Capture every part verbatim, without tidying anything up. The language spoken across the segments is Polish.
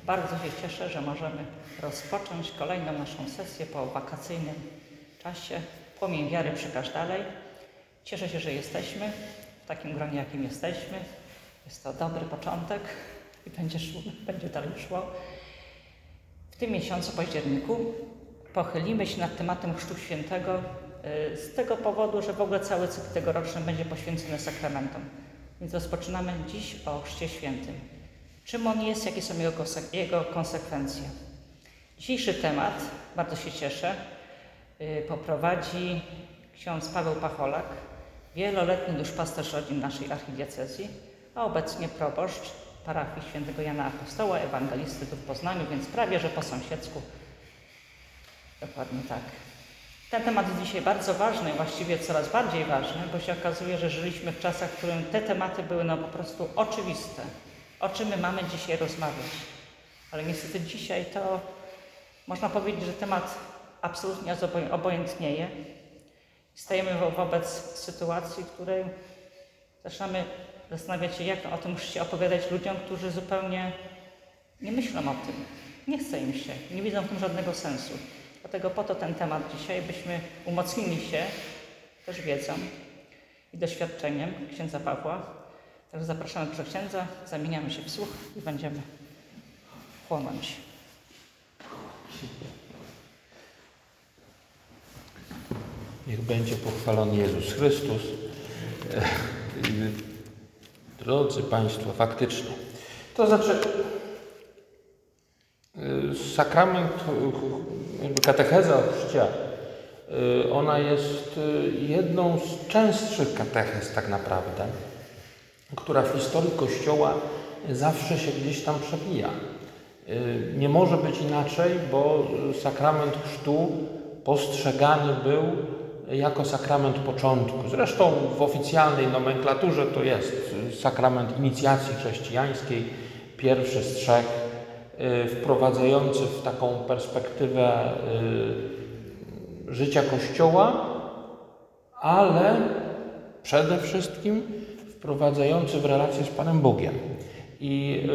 Bardzo się cieszę, że możemy rozpocząć kolejną naszą sesję po wakacyjnym czasie. Płomień wiary przekaż dalej. Cieszę się, że jesteśmy w takim gronie, jakim jesteśmy. Jest to dobry początek i będzie, szło, będzie dalej szło. W tym miesiącu, październiku, pochylimy się nad tematem Chrztu Świętego z tego powodu, że w ogóle cały cykl tegoroczny będzie poświęcony sakramentom. Więc rozpoczynamy dziś o Chrzcie Świętym. Czym on jest, jakie są jego, jego konsekwencje? Dzisiejszy temat, bardzo się cieszę, poprowadzi ksiądz Paweł Pacholak, wieloletni duszpasterz rodzin naszej archidiecezji, a obecnie proboszcz parafii świętego Jana Apostoła, ewangelisty tu w Poznaniu, więc prawie że po sąsiedzku. Dokładnie tak. Ten temat jest dzisiaj bardzo ważny, właściwie coraz bardziej ważny, bo się okazuje, że żyliśmy w czasach, w którym te tematy były no po prostu oczywiste. O czym my mamy dzisiaj rozmawiać? Ale niestety dzisiaj to można powiedzieć, że temat absolutnie obojętnieje. Stajemy wobec sytuacji, w której zaczynamy zastanawiać się, jak o tym chrzcie opowiadać ludziom, którzy zupełnie nie myślą o tym. Nie chce im się, nie widzą w tym żadnego sensu. Dlatego po to ten temat dzisiaj, byśmy umocnili się też wiedzą i doświadczeniem księdza Pawła. Także zapraszamy proszę księdza, zamieniamy się w słuch i będziemy chłonąć. Niech będzie pochwalony Jezus Chrystus. Drodzy Państwo, faktycznie. To znaczy, sakrament, jakby katecheza o chrzcie, ona jest jedną z częstszych katechez tak naprawdę, która w historii Kościoła zawsze się gdzieś tam przewija. Nie może być inaczej, bo sakrament chrztu postrzegany był jako sakrament początku. Zresztą w oficjalnej nomenklaturze to jest sakrament inicjacji chrześcijańskiej, pierwszy z trzech, wprowadzający w taką perspektywę życia Kościoła, ale przede wszystkim wprowadzający w relację z Panem Bogiem. I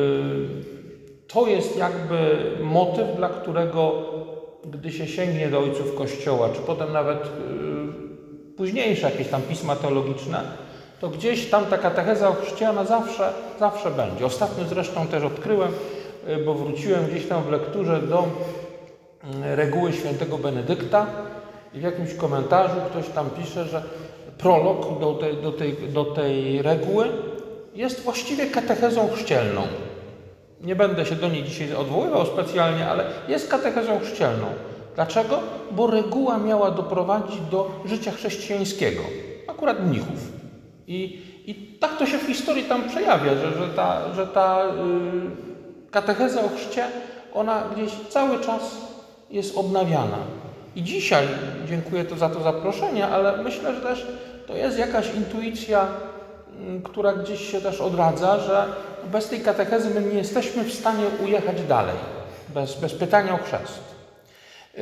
to jest jakby motyw, dla którego gdy się sięgnie do ojców Kościoła, czy potem nawet późniejsze jakieś tam pisma teologiczne, to gdzieś tam ta katecheza o chrzcie, ona zawsze, zawsze będzie. Ostatnio zresztą też odkryłem, bo wróciłem gdzieś tam w lekturze do reguły świętego Benedykta i w jakimś komentarzu ktoś tam pisze, że prolog do tej, do tej, do tej reguły jest właściwie katechezą chrzcielną. Nie będę się do niej dzisiaj odwoływał specjalnie, ale jest katechezą chrzcielną. Dlaczego? Bo reguła miała doprowadzić do życia chrześcijańskiego, akurat mnichów. I, i tak to się w historii tam przejawia, że, że ta, że ta yy, katecheza o chrzcie, ona gdzieś cały czas jest odnawiana. I dzisiaj, dziękuję to za to zaproszenie, ale myślę, że też to jest jakaś intuicja, yy, która gdzieś się też odradza, że bez tej katechezy my nie jesteśmy w stanie ujechać dalej, bez, bez pytania o chrzest. Yy,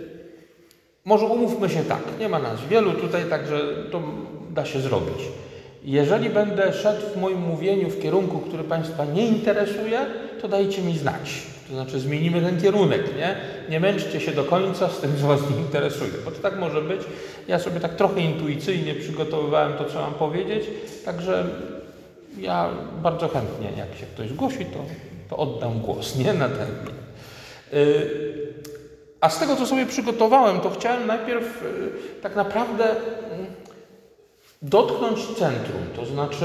może umówmy się tak, nie ma nas wielu tutaj, także to da się zrobić. Jeżeli będę szedł w moim mówieniu w kierunku, który Państwa nie interesuje, to dajcie mi znać. To znaczy zmienimy ten kierunek, nie? Nie męczcie się do końca z tym, co Was nie interesuje, bo to tak może być. Ja sobie tak trochę intuicyjnie przygotowywałem to, co mam powiedzieć, także ja bardzo chętnie, jak się ktoś zgłosi, to, to oddam głos, nie? Na ten. Yy, a z tego, co sobie przygotowałem, to chciałem najpierw yy, tak naprawdę yy, dotknąć centrum, to znaczy,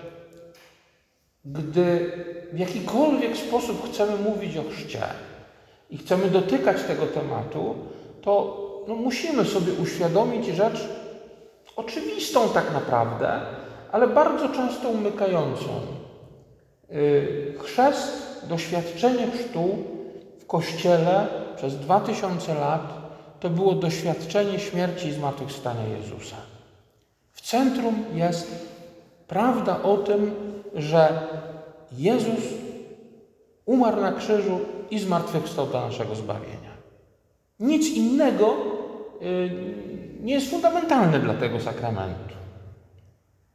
gdy w jakikolwiek sposób chcemy mówić o chrzcie i chcemy dotykać tego tematu, to no, musimy sobie uświadomić rzecz oczywistą tak naprawdę, ale bardzo często umykającą. Chrzest, doświadczenie chrztu w Kościele przez dwa tysiące lat to było doświadczenie śmierci i zmartwychwstania Jezusa. W centrum jest prawda o tym, że Jezus umarł na krzyżu i zmartwychwstał do naszego zbawienia. Nic innego nie jest fundamentalne dla tego sakramentu.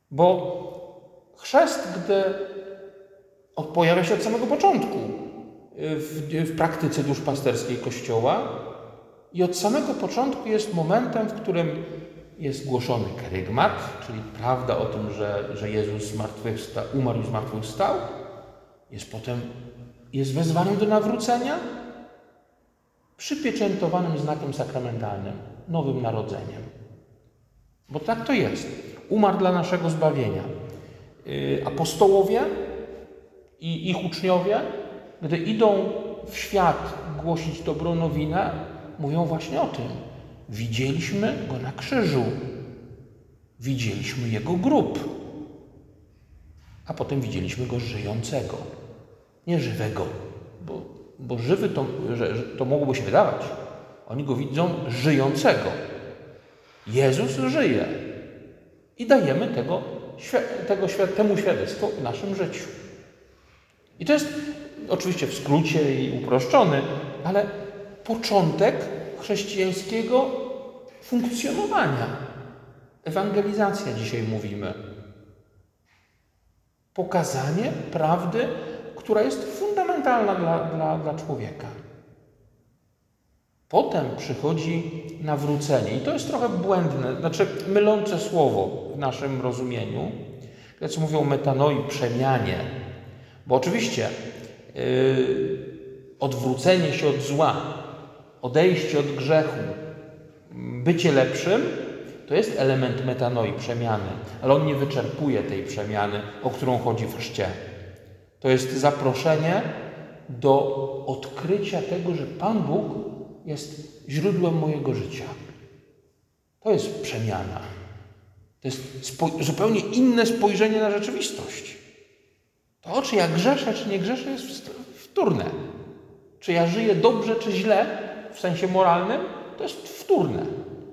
Bo chrzest, gdy pojawia się od samego początku, w, w praktyce duszpasterskiej Kościoła i od samego początku jest momentem, w którym jest głoszony kerygmat, czyli prawda o tym, że, że Jezus zmartwychwstał, umarł i zmartwychwstał. Jest potem jest wezwaniem do nawrócenia przypieczętowanym znakiem sakramentalnym, nowym narodzeniem. Bo tak to jest. Umarł dla naszego zbawienia. Yy, apostołowie i ich uczniowie, gdy idą w świat głosić dobrą nowinę, mówią właśnie o tym. Widzieliśmy Go na krzyżu. Widzieliśmy Jego grób. A potem widzieliśmy Go żyjącego. Nie żywego. Bo, bo żywy to, że, że to mogłoby się wydawać. Oni Go widzą żyjącego. Jezus żyje. I dajemy tego, tego, temu świadectwo w naszym życiu. I to jest oczywiście w skrócie i uproszczony, ale początek chrześcijańskiego funkcjonowania. Ewangelizacja dzisiaj mówimy. Pokazanie prawdy, która jest fundamentalna dla, dla, dla człowieka. Potem przychodzi nawrócenie. I to jest trochę błędne, znaczy mylące słowo w naszym rozumieniu. Greccy mówią metanoi, przemianie. Bo oczywiście yy, odwrócenie się od zła, odejście od grzechu, bycie lepszym, to jest element metanoi, przemiany. Ale on nie wyczerpuje tej przemiany, o którą chodzi w chrzcie. To jest zaproszenie do odkrycia tego, że Pan Bóg jest źródłem mojego życia. To jest przemiana. To jest spo- zupełnie inne spojrzenie na rzeczywistość. To, czy ja grzeszę, czy nie grzeszę, jest wtórne. Czy ja żyję dobrze, czy źle, w sensie moralnym, to jest wtórne.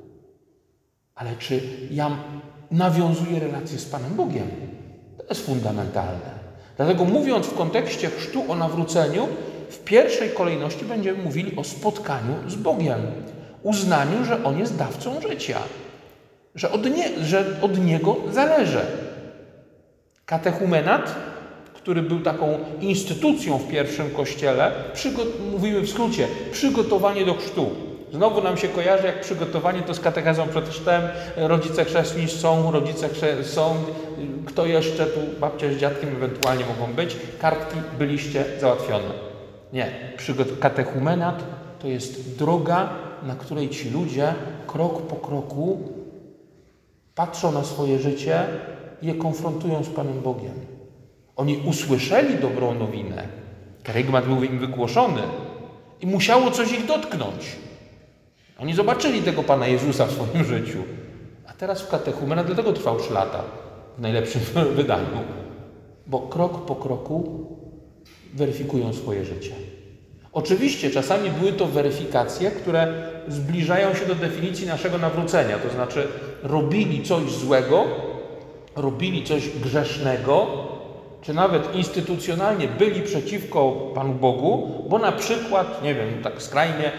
Ale czy ja nawiązuję relację z Panem Bogiem, to jest fundamentalne. Dlatego mówiąc w kontekście chrztu o nawróceniu, w pierwszej kolejności będziemy mówili o spotkaniu z Bogiem. Uznaniu, że On jest dawcą życia. Że od, nie, że od Niego zależy. Katechumenat, który był taką instytucją w pierwszym kościele, przygo- mówimy w skrócie, przygotowanie do chrztu. Znowu nam się kojarzy, jak przygotowanie to z katechezą przed chrztem, rodzice chrzestni są, rodzice chrze- są, kto jeszcze tu, babcia z dziadkiem ewentualnie mogą być, kartki byliście załatwione. Nie, Przygot- katechumenat to jest droga, na której ci ludzie krok po kroku patrzą na swoje życie i je konfrontują z Panem Bogiem. Oni usłyszeli dobrą nowinę, kerygmat był im wygłoszony i musiało coś ich dotknąć. Oni zobaczyli tego Pana Jezusa w swoim życiu. A teraz w katechumenat, dlatego trwał trzy lata w najlepszym wydaniu. Bo krok po kroku weryfikują swoje życie. Oczywiście czasami były to weryfikacje, które zbliżają się do definicji naszego nawrócenia. To znaczy robili coś złego, robili coś grzesznego, czy nawet instytucjonalnie byli przeciwko Panu Bogu, bo na przykład, nie wiem, tak skrajnie,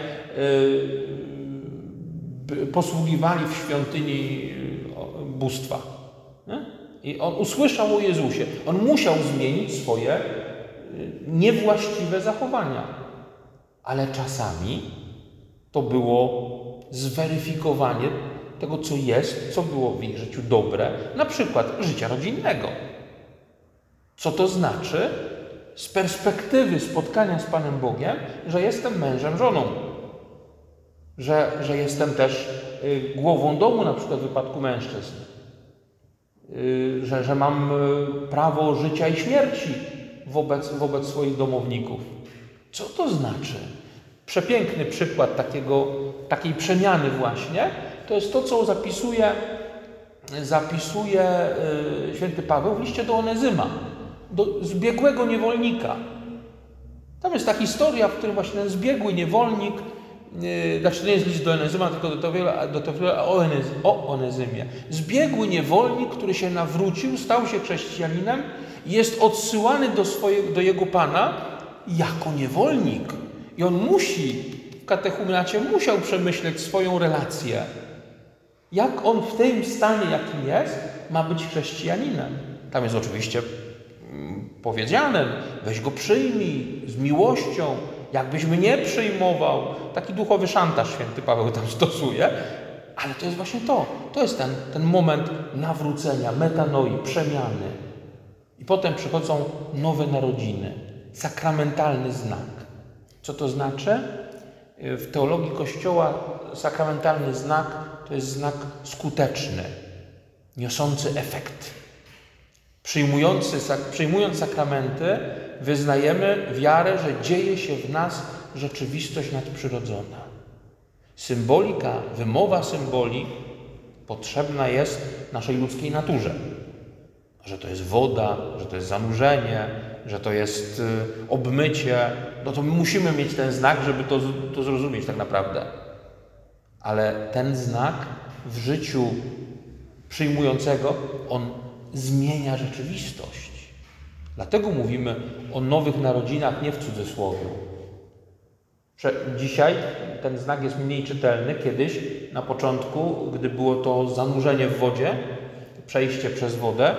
yy, posługiwali w świątyni bóstwa. Nie? I on usłyszał o Jezusie. On musiał zmienić swoje niewłaściwe zachowania. Ale czasami to było zweryfikowanie tego, co jest, co było w ich życiu dobre, na przykład życia rodzinnego. Co to znaczy z perspektywy spotkania z Panem Bogiem, że jestem mężem, żoną. Że, że jestem też y, głową domu, na przykład w wypadku mężczyzn. Y, że, że mam y, prawo życia i śmierci wobec, wobec swoich domowników. Co to znaczy? Przepiękny przykład takiego, takiej przemiany właśnie, to jest to, co zapisuje, zapisuje y, święty Paweł w liście do Onezyma. Do zbiegłego niewolnika. Tam jest ta historia, w której właśnie ten zbiegły niewolnik, yy, znaczy to nie jest list do Onezyma, tylko do Teofila, do Teofila o, Onez, o Onezymie. Zbiegły niewolnik, który się nawrócił, stał się chrześcijaninem i jest odsyłany do, swojego, do jego Pana jako niewolnik. I on musi, w katechumenacie musiał przemyśleć swoją relację. Jak on w tym stanie, jakim jest, ma być chrześcijaninem. Tam jest oczywiście powiedziane, weź go przyjmij z miłością, jakbyś mnie przyjmował. Taki duchowy szantaż święty Paweł tam stosuje, ale to jest właśnie to. To jest ten, ten moment nawrócenia, metanoi, przemiany. I potem przychodzą nowe narodziny, sakramentalny znak. Co to znaczy? W teologii Kościoła sakramentalny znak to jest znak skuteczny, niosący efekt. Przyjmujący, przyjmując sakramenty, wyznajemy wiarę, że dzieje się w nas rzeczywistość nadprzyrodzona. Symbolika, wymowa symboli potrzebna jest naszej ludzkiej naturze. Że to jest woda, że to jest zanurzenie, że to jest y, obmycie. No to my musimy mieć ten znak, żeby to, to zrozumieć tak naprawdę. Ale ten znak w życiu przyjmującego, on zmienia rzeczywistość. Dlatego mówimy o nowych narodzinach nie w cudzysłowie. Dzisiaj ten znak jest mniej czytelny. Kiedyś, na początku, gdy było to zanurzenie w wodzie, przejście przez wodę,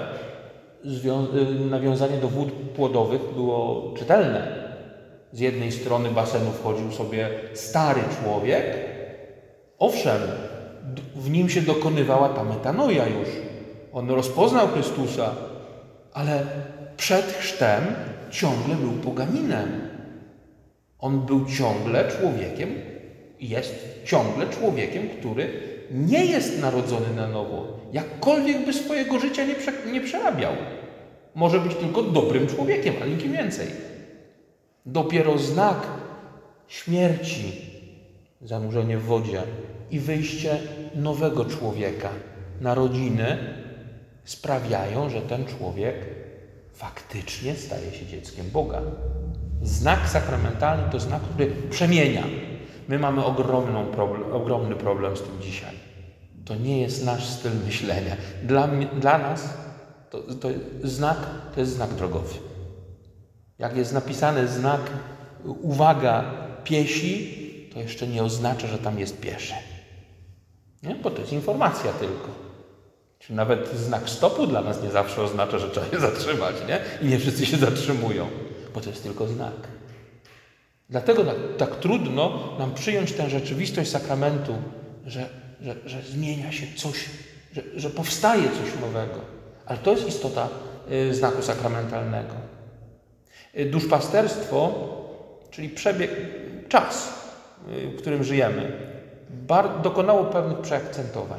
nawiązanie do wód płodowych było czytelne. Z jednej strony basenu wchodził sobie stary człowiek. Owszem, w nim się dokonywała ta metanoja już. On rozpoznał Chrystusa, ale przed chrztem ciągle był poganinem. On był ciągle człowiekiem, jest ciągle człowiekiem, który nie jest narodzony na nowo. Jakkolwiek by swojego życia nie, prze, nie przerabiał. Może być tylko dobrym człowiekiem, a nikim więcej. Dopiero znak śmierci, zanurzenie w wodzie i wyjście nowego człowieka, narodziny sprawiają, że ten człowiek faktycznie staje się dzieckiem Boga. Znak sakramentalny to znak, który przemienia. My mamy ogromną problem, ogromny problem z tym dzisiaj. To nie jest nasz styl myślenia. Dla, dla nas to, to znak to jest znak drogowy. Jak jest napisany znak uwaga piesi, to jeszcze nie oznacza, że tam jest pieszy. Nie? Bo to jest informacja tylko. Czy nawet znak stopu dla nas nie zawsze oznacza, że trzeba się zatrzymać, nie? I nie wszyscy się zatrzymują, bo to jest tylko znak. Dlatego tak, tak trudno nam przyjąć tę rzeczywistość sakramentu, że, że, że zmienia się coś, że, że powstaje coś nowego. Ale to jest istota y, znaku sakramentalnego. Y, duszpasterstwo, czyli przebieg, czas, y, w którym żyjemy, bar, dokonało pewnych przeakcentowań.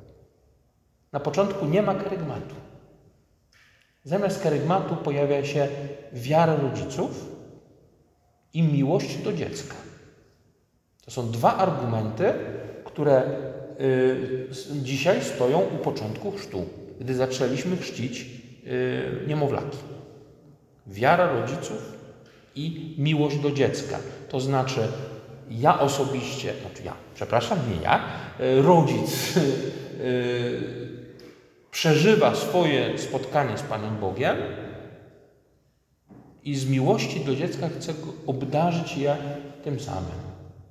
Na początku nie ma kerygmatu. Zamiast kerygmatu pojawia się wiara rodziców i miłość do dziecka. To są dwa argumenty, które y, dzisiaj stoją u początku chrztu, gdy zaczęliśmy chrzcić y, niemowlaki. Wiara rodziców i miłość do dziecka. To znaczy ja osobiście, znaczy ja, przepraszam, nie ja, y, rodzic y, przeżywa swoje spotkanie z Panem Bogiem i z miłości do dziecka chce go obdarzyć je tym samym.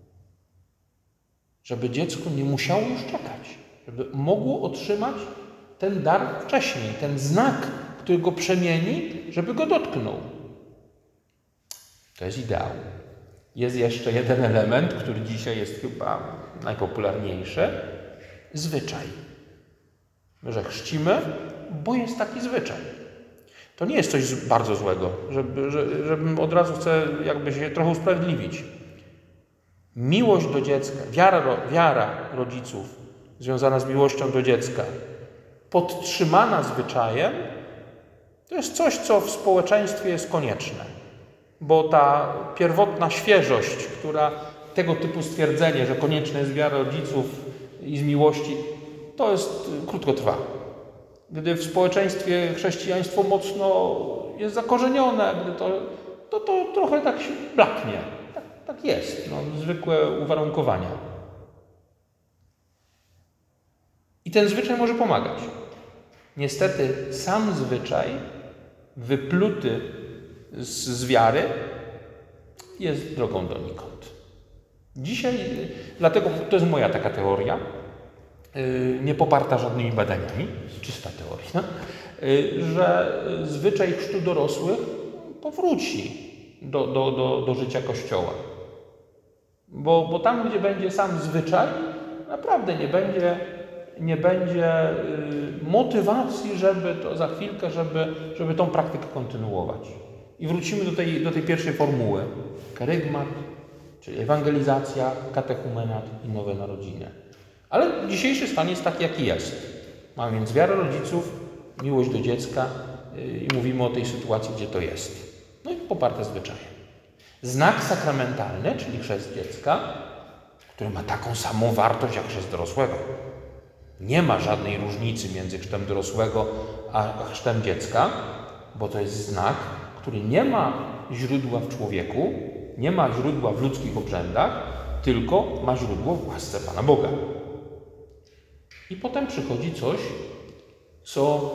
Żeby dziecko nie musiało już czekać, żeby mogło otrzymać ten dar wcześniej, ten znak, który go przemieni, żeby go dotknął. To jest ideał. Jest jeszcze jeden element, który dzisiaj jest chyba najpopularniejszy. Zwyczaj. Że chrzcimy, bo jest taki zwyczaj. To nie jest coś bardzo złego, żeby, że, żebym od razu chcę jakby się trochę usprawiedliwić. Miłość do dziecka, wiara, wiara rodziców związana z miłością do dziecka, podtrzymana zwyczajem, to jest coś, co w społeczeństwie jest konieczne. Bo ta pierwotna świeżość, która tego typu stwierdzenie, że konieczna jest wiara rodziców i z miłości, to jest krótkotrwałe. Gdy w społeczeństwie chrześcijaństwo mocno jest zakorzenione, gdy to, to, to trochę tak się blaknie. Tak, tak jest. No, zwykłe uwarunkowania. I ten zwyczaj może pomagać. Niestety sam zwyczaj wypluty z, z wiary jest drogą donikąd. Dzisiaj, dlatego to jest moja taka teoria, nie poparta żadnymi badaniami, czysta teoria, że zwyczaj chrztu dorosłych powróci do, do, do, do życia Kościoła. Bo, bo tam, gdzie będzie sam zwyczaj, naprawdę nie będzie, nie będzie y, motywacji, żeby to za chwilkę, żeby, żeby tą praktykę kontynuować. I wrócimy do tej, do tej pierwszej formuły. Kerygmat, czyli ewangelizacja, katechumenat i nowe narodziny. Ale dzisiejszy stan jest taki, jaki jest. Mamy więc wiarę rodziców, miłość do dziecka yy, i mówimy o tej sytuacji, gdzie to jest. No i poparte zwyczaje. Znak sakramentalny, czyli chrzest dziecka, który ma taką samą wartość jak chrzest dorosłego. Nie ma żadnej różnicy między chrztem dorosłego a chrztem dziecka, bo to jest znak, który nie ma źródła w człowieku, nie ma źródła w ludzkich obrzędach, tylko ma źródło w łasce Pana Boga. I potem przychodzi coś, co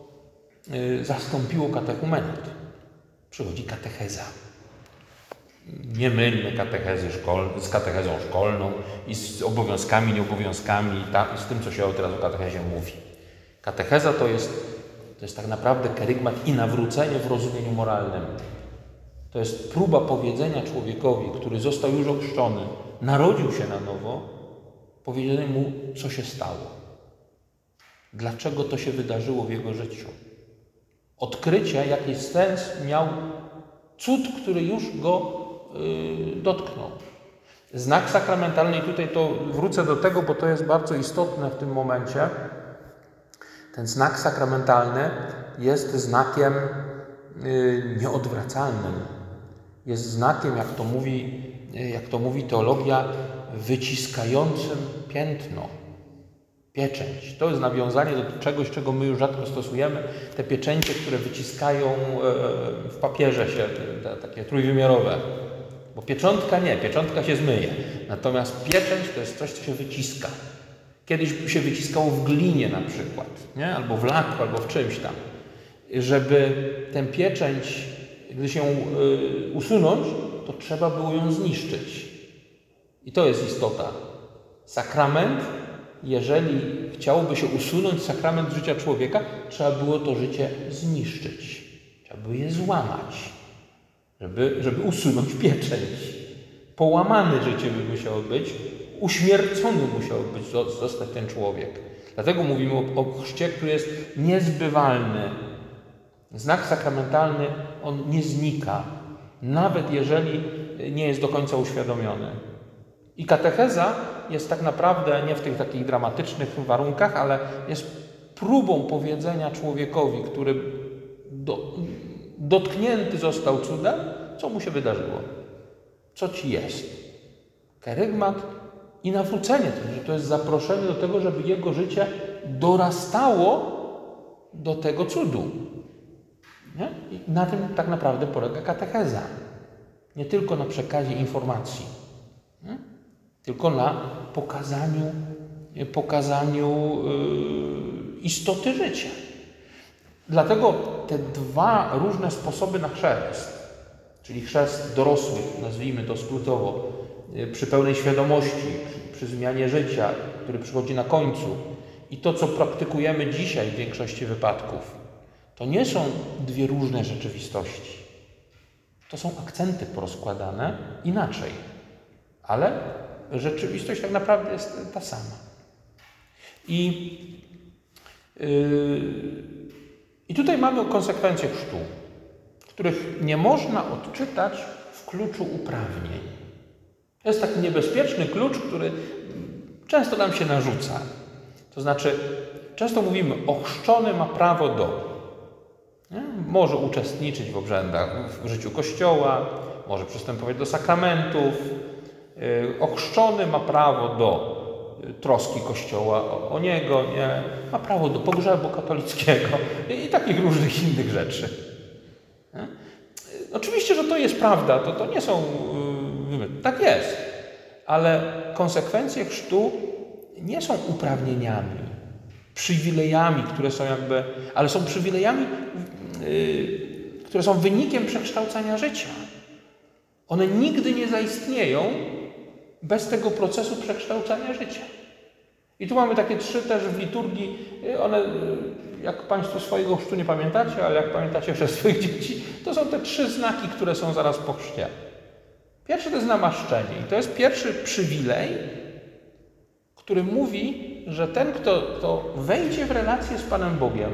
y, zastąpiło katechumenat. Przychodzi katecheza. Nie mylmy katechezy szkol- z katechezą szkolną i z obowiązkami, nieobowiązkami, ta, z tym, co się teraz o katechezie mówi. Katecheza to jest, to jest tak naprawdę kerygmat i nawrócenie w rozumieniu moralnym. To jest próba powiedzenia człowiekowi, który został już ochrzczony, narodził się na nowo, powiedzieć mu, co się stało. Dlaczego to się wydarzyło w jego życiu. Odkrycie, jaki sens miał cud, który już go yy, dotknął. Znak sakramentalny, i tutaj to wrócę do tego, bo to jest bardzo istotne w tym momencie. Ten znak sakramentalny jest znakiem yy, nieodwracalnym. Jest znakiem, jak to mówi, yy, jak to mówi teologia, wyciskającym piętno. Pieczęć. To jest nawiązanie do czegoś, czego my już rzadko stosujemy. Te pieczęcie, które wyciskają w papierze się, te, takie trójwymiarowe. Bo pieczątka nie, pieczątka się zmyje. Natomiast pieczęć to jest coś, co się wyciska. Kiedyś się wyciskało w glinie na przykład, nie? Albo w laku, albo w czymś tam. Żeby tę pieczęć, gdy się y, usunąć, to trzeba było ją zniszczyć. I to jest istota. Sakrament, jeżeli chciałoby się usunąć sakrament życia człowieka, trzeba było to życie zniszczyć. Trzeba było je złamać, żeby, żeby usunąć pieczęć. Połamane życie by musiało być, uśmiercony musiał być, zostać ten człowiek. Dlatego mówimy o, o chrzcie, który jest niezbywalny. Znak sakramentalny, on nie znika, nawet jeżeli nie jest do końca uświadomiony. I katecheza jest tak naprawdę nie w tych takich dramatycznych warunkach, ale jest próbą powiedzenia człowiekowi, który do, dotknięty został cudem, co mu się wydarzyło, co ci jest. Kerygmat i nawrócenie, to, to jest zaproszenie do tego, żeby jego życie dorastało do tego cudu. Nie? I na tym tak naprawdę polega katecheza. Nie tylko na przekazie informacji, nie? Tylko na pokazaniu, pokazaniu yy, istoty życia. Dlatego te dwa różne sposoby na chrzest, czyli chrzest dorosłych, nazwijmy to skrótowo, yy, przy pełnej świadomości, przy, przy zmianie życia, który przychodzi na końcu, i to, co praktykujemy dzisiaj w większości wypadków, to nie są dwie różne rzeczywistości. To są akcenty porozkładane inaczej, ale rzeczywistość tak naprawdę jest ta sama. I, yy, i tutaj mamy konsekwencje chrztu, których nie można odczytać w kluczu uprawnień. To jest taki niebezpieczny klucz, który często nam się narzuca. To znaczy, często mówimy, ochrzczony ma prawo do. Nie? Może uczestniczyć w obrzędach, w życiu Kościoła, może przystępować do sakramentów. Yy, ochrzczony ma prawo do troski Kościoła o, o niego, nie? Ma prawo do pogrzebu katolickiego i, i takich różnych innych rzeczy. Nie? Yy, oczywiście, że to jest prawda, to, to nie są... Yy, tak jest, ale konsekwencje chrztu nie są uprawnieniami, przywilejami, które są jakby... ale są przywilejami, yy, które są wynikiem przekształcania życia. One nigdy nie zaistnieją bez tego procesu przekształcania życia. I tu mamy takie trzy też w liturgii, one jak Państwo swojego chrztu nie pamiętacie, ale jak pamiętacie chrzest swoich dzieci, to są te trzy znaki, które są zaraz po chrzcie. Pierwszy to jest namaszczenie i to jest pierwszy przywilej, który mówi, że ten, kto, kto wejdzie w relację z Panem Bogiem,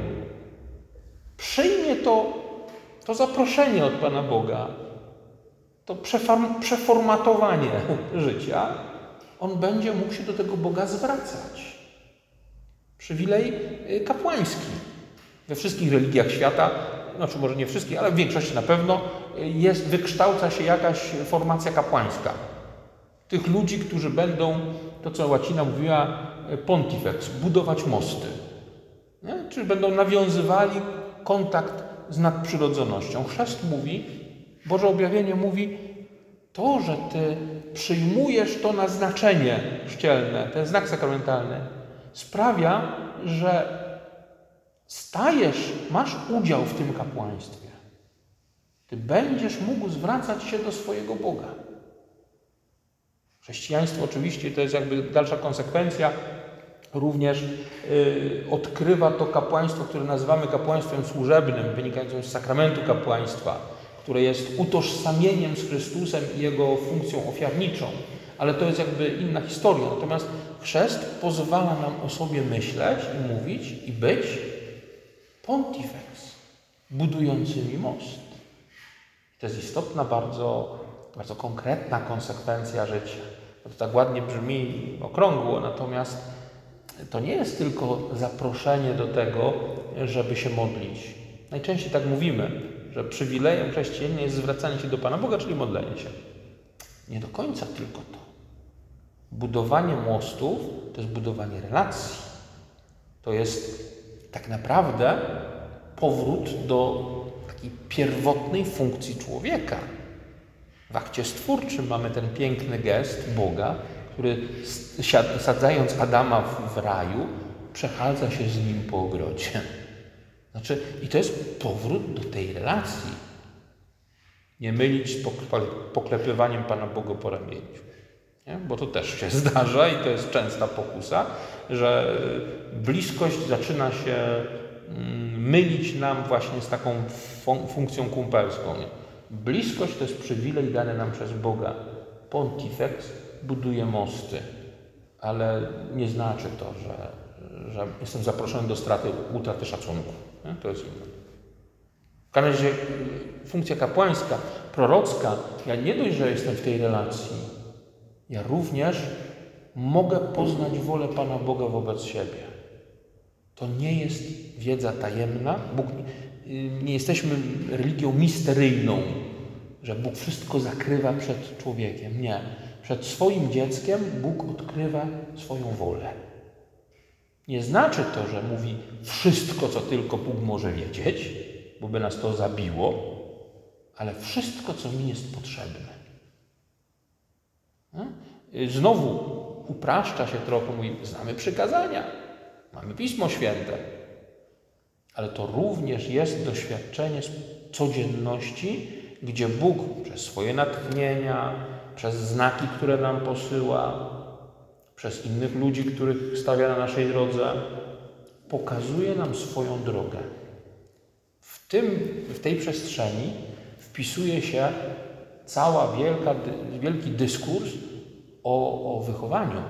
przyjmie to, to zaproszenie od Pana Boga, to przeform, przeformatowanie życia, on będzie mógł się do tego Boga zwracać. Przywilej kapłański. We wszystkich religiach świata, znaczy może nie wszystkich, ale w większości na pewno, jest, wykształca się jakaś formacja kapłańska. Tych ludzi, którzy będą, to co łacina mówiła, pontifex, budować mosty. Nie? Czyli będą nawiązywali kontakt z nadprzyrodzonością. Chrzest mówi, Boże objawienie mówi, to, że Ty przyjmujesz to naznaczenie chrzcielne, ten znak sakramentalny, sprawia, że stajesz, masz udział w tym kapłaństwie. Ty będziesz mógł zwracać się do swojego Boga. Chrześcijaństwo oczywiście to jest jakby dalsza konsekwencja. Również yy, odkrywa to kapłaństwo, które nazywamy kapłaństwem służebnym, wynikającym z sakramentu kapłaństwa, które jest utożsamieniem z Chrystusem i Jego funkcją ofiarniczą. Ale to jest jakby inna historia. Natomiast chrzest pozwala nam o sobie myśleć i mówić i być pontifex, budującymi most. To jest istotna, bardzo, bardzo konkretna konsekwencja życia. To tak ładnie brzmi okrągło, natomiast to nie jest tylko zaproszenie do tego, żeby się modlić. Najczęściej tak mówimy, że przywilejem chrześcijanina jest zwracanie się do Pana Boga, czyli modlenie się. Nie do końca tylko to. Budowanie mostów to jest budowanie relacji. To jest tak naprawdę powrót do takiej pierwotnej funkcji człowieka. W akcie stwórczym mamy ten piękny gest Boga, który sadzając Adama w raju, przechadza się z nim po ogrodzie. Znaczy, i to jest powrót do tej relacji. Nie mylić z poklepywaniem Pana Boga po ramieniu. Nie? Bo to też się zdarza i to jest częsta pokusa, że bliskość zaczyna się mylić nam właśnie z taką fun- funkcją kumpelską. Nie? Bliskość to jest przywilej dany nam przez Boga. Pontifex buduje mosty, ale nie znaczy to, że, że jestem zaproszony do straty, utraty szacunku. Nie? To jest inne. W każdym razie funkcja kapłańska, prorocka, ja nie dość, że jestem w tej relacji, ja również mogę poznać wolę Pana Boga wobec siebie. To nie jest wiedza tajemna. Bóg, nie jesteśmy religią misteryjną, że Bóg wszystko zakrywa przed człowiekiem. Nie. Przed swoim dzieckiem Bóg odkrywa swoją wolę. Nie znaczy to, że mówi wszystko, co tylko Bóg może wiedzieć, bo by nas to zabiło, ale wszystko, co mi jest potrzebne. Znowu upraszcza się trochę, mówi, znamy przykazania, mamy Pismo Święte, ale to również jest doświadczenie codzienności, gdzie Bóg przez swoje natchnienia, przez znaki, które nam posyła, przez innych ludzi, których stawia na naszej drodze, pokazuje nam swoją drogę. W, tym, w tej przestrzeni wpisuje się cała wielka, wielki dyskurs o, o wychowaniu.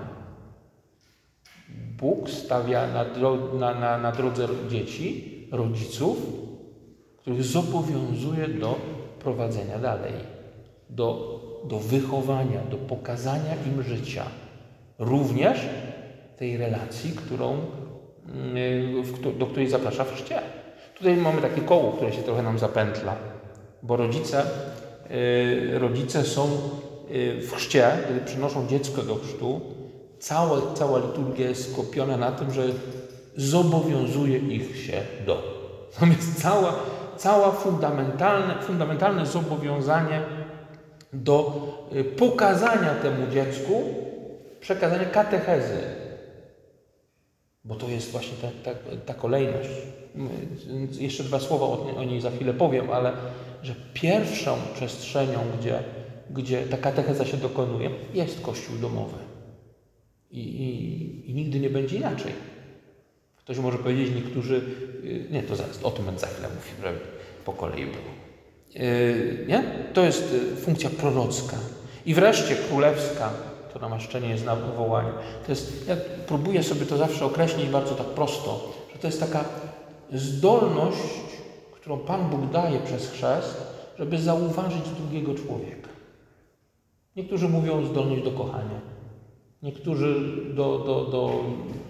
Bóg stawia na, dro, na, na, na drodze dzieci, rodziców, których zobowiązuje do prowadzenia dalej, do, do wychowania, do pokazania im życia. Również tej relacji, którą, do której zaprasza w chrzcie. Tutaj mamy takie koło, które się trochę nam zapętla, bo rodzice, rodzice są w chrzcie, kiedy przynoszą dziecko do chrztu, cała, cała liturgia jest skupiona na tym, że zobowiązuje ich się do. Natomiast cała, cała fundamentalne, fundamentalne zobowiązanie do pokazania temu dziecku, przekazania katechezy. Bo to jest właśnie ta, ta, ta kolejność. Jeszcze dwa słowa o, o niej za chwilę powiem, ale że pierwszą przestrzenią, gdzie, gdzie ta katecheza się dokonuje, jest Kościół domowy. I, i, i nigdy nie będzie inaczej. Ktoś może powiedzieć, niektórzy, nie, to zaraz, o tym za chwilę mówię, żeby po kolei było. Yy, nie? To jest funkcja prorocka. I wreszcie królewska, to namaszczenie jest na wołaniu. To jest, ja próbuję sobie to zawsze określić bardzo tak prosto, że to jest taka zdolność, którą Pan Bóg daje przez chrzest, żeby zauważyć drugiego człowieka. Niektórzy mówią zdolność do kochania. Niektórzy do, do, do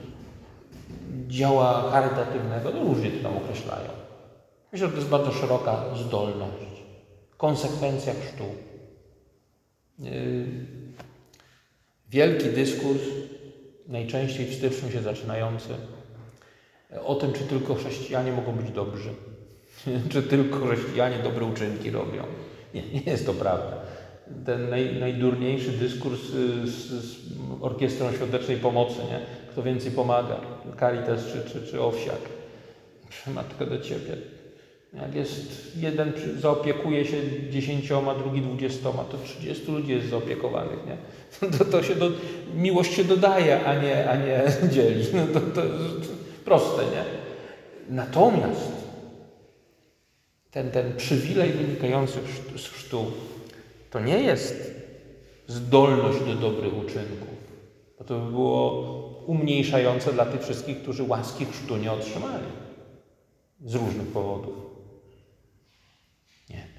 dzieła charytatywnego, no różnie to tam określają. Myślę, że to jest bardzo szeroka zdolność. Konsekwencja chrztu. Yy, wielki dyskurs, najczęściej w styczniu się zaczynający, o tym, czy tylko chrześcijanie mogą być dobrzy. Czy tylko chrześcijanie dobre uczynki robią. Nie, nie jest to prawda. Ten naj, najdurniejszy dyskurs z, z Orkiestrą Świątecznej Pomocy, nie? Kto więcej pomaga, Caritas czy, czy, czy Owsiak. Matko do Ciebie. Jak jest jeden zaopiekuje się dziesięcioma, drugi dwudziestoma, to trzydziestu ludzi jest zaopiekowanych, nie? To, to się do, miłość się dodaje, a nie, a nie dzieli. No to, to jest proste, nie? Natomiast ten, ten przywilej wynikający z chrztu to nie jest zdolność do dobrych uczynków, bo to by było umniejszające dla tych wszystkich, którzy łaski chrztu nie otrzymali z różnych powodów. Nie.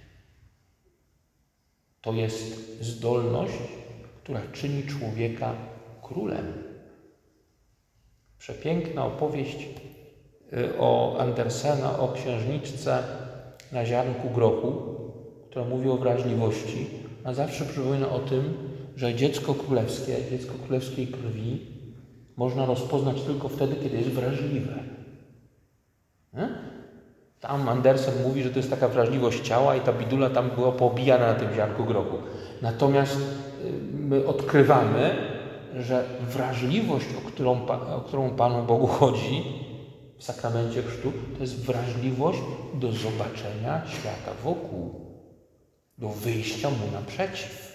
To jest zdolność, która czyni człowieka królem. Przepiękna opowieść o Andersena, o księżniczce na ziarnku grochu, która mówi o wrażliwości, a zawsze przypomina o tym, że dziecko królewskie, dziecko królewskiej krwi można rozpoznać tylko wtedy, kiedy jest wrażliwe. Nie? Tam Andersen mówi, że to jest taka wrażliwość ciała i ta bidula tam była poobijana na tym ziarnku grochu. Natomiast my odkrywamy, że wrażliwość, o którą, o którą Panu Bogu chodzi w sakramencie chrztu, to jest wrażliwość do zobaczenia świata wokół, do wyjścia mu naprzeciw.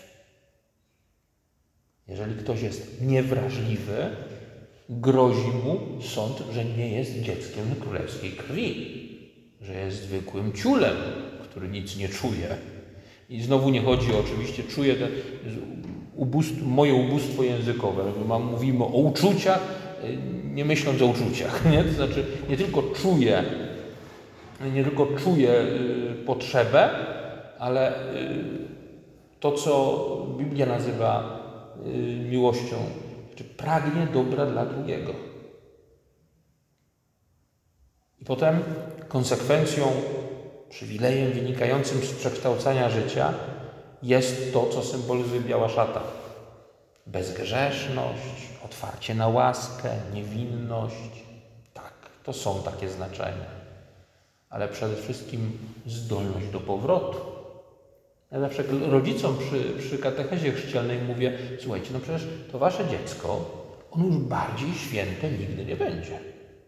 Jeżeli ktoś jest niewrażliwy, grozi mu sąd, że nie jest dzieckiem królewskiej krwi, że jest zwykłym ciulem, który nic nie czuje. I znowu nie chodzi o, oczywiście, czuję ten, ubóstwo, moje ubóstwo językowe. Mam, mówimy o uczuciach, nie myśląc o uczuciach. Nie? To znaczy, nie tylko czuję, nie tylko czuję y, potrzebę, ale y, to, co Biblia nazywa y, miłością, czy pragnie dobra dla drugiego. I potem konsekwencją, przywilejem wynikającym z przekształcania życia jest to, co symbolizuje biała szata. Bezgrzeszność, otwarcie na łaskę, niewinność. Tak, to są takie znaczenia. Ale przede wszystkim zdolność do powrotu. Ja zawsze rodzicom przy, przy katechezie chrzcielnej mówię, słuchajcie, no przecież to wasze dziecko, ono już bardziej święte nigdy nie będzie.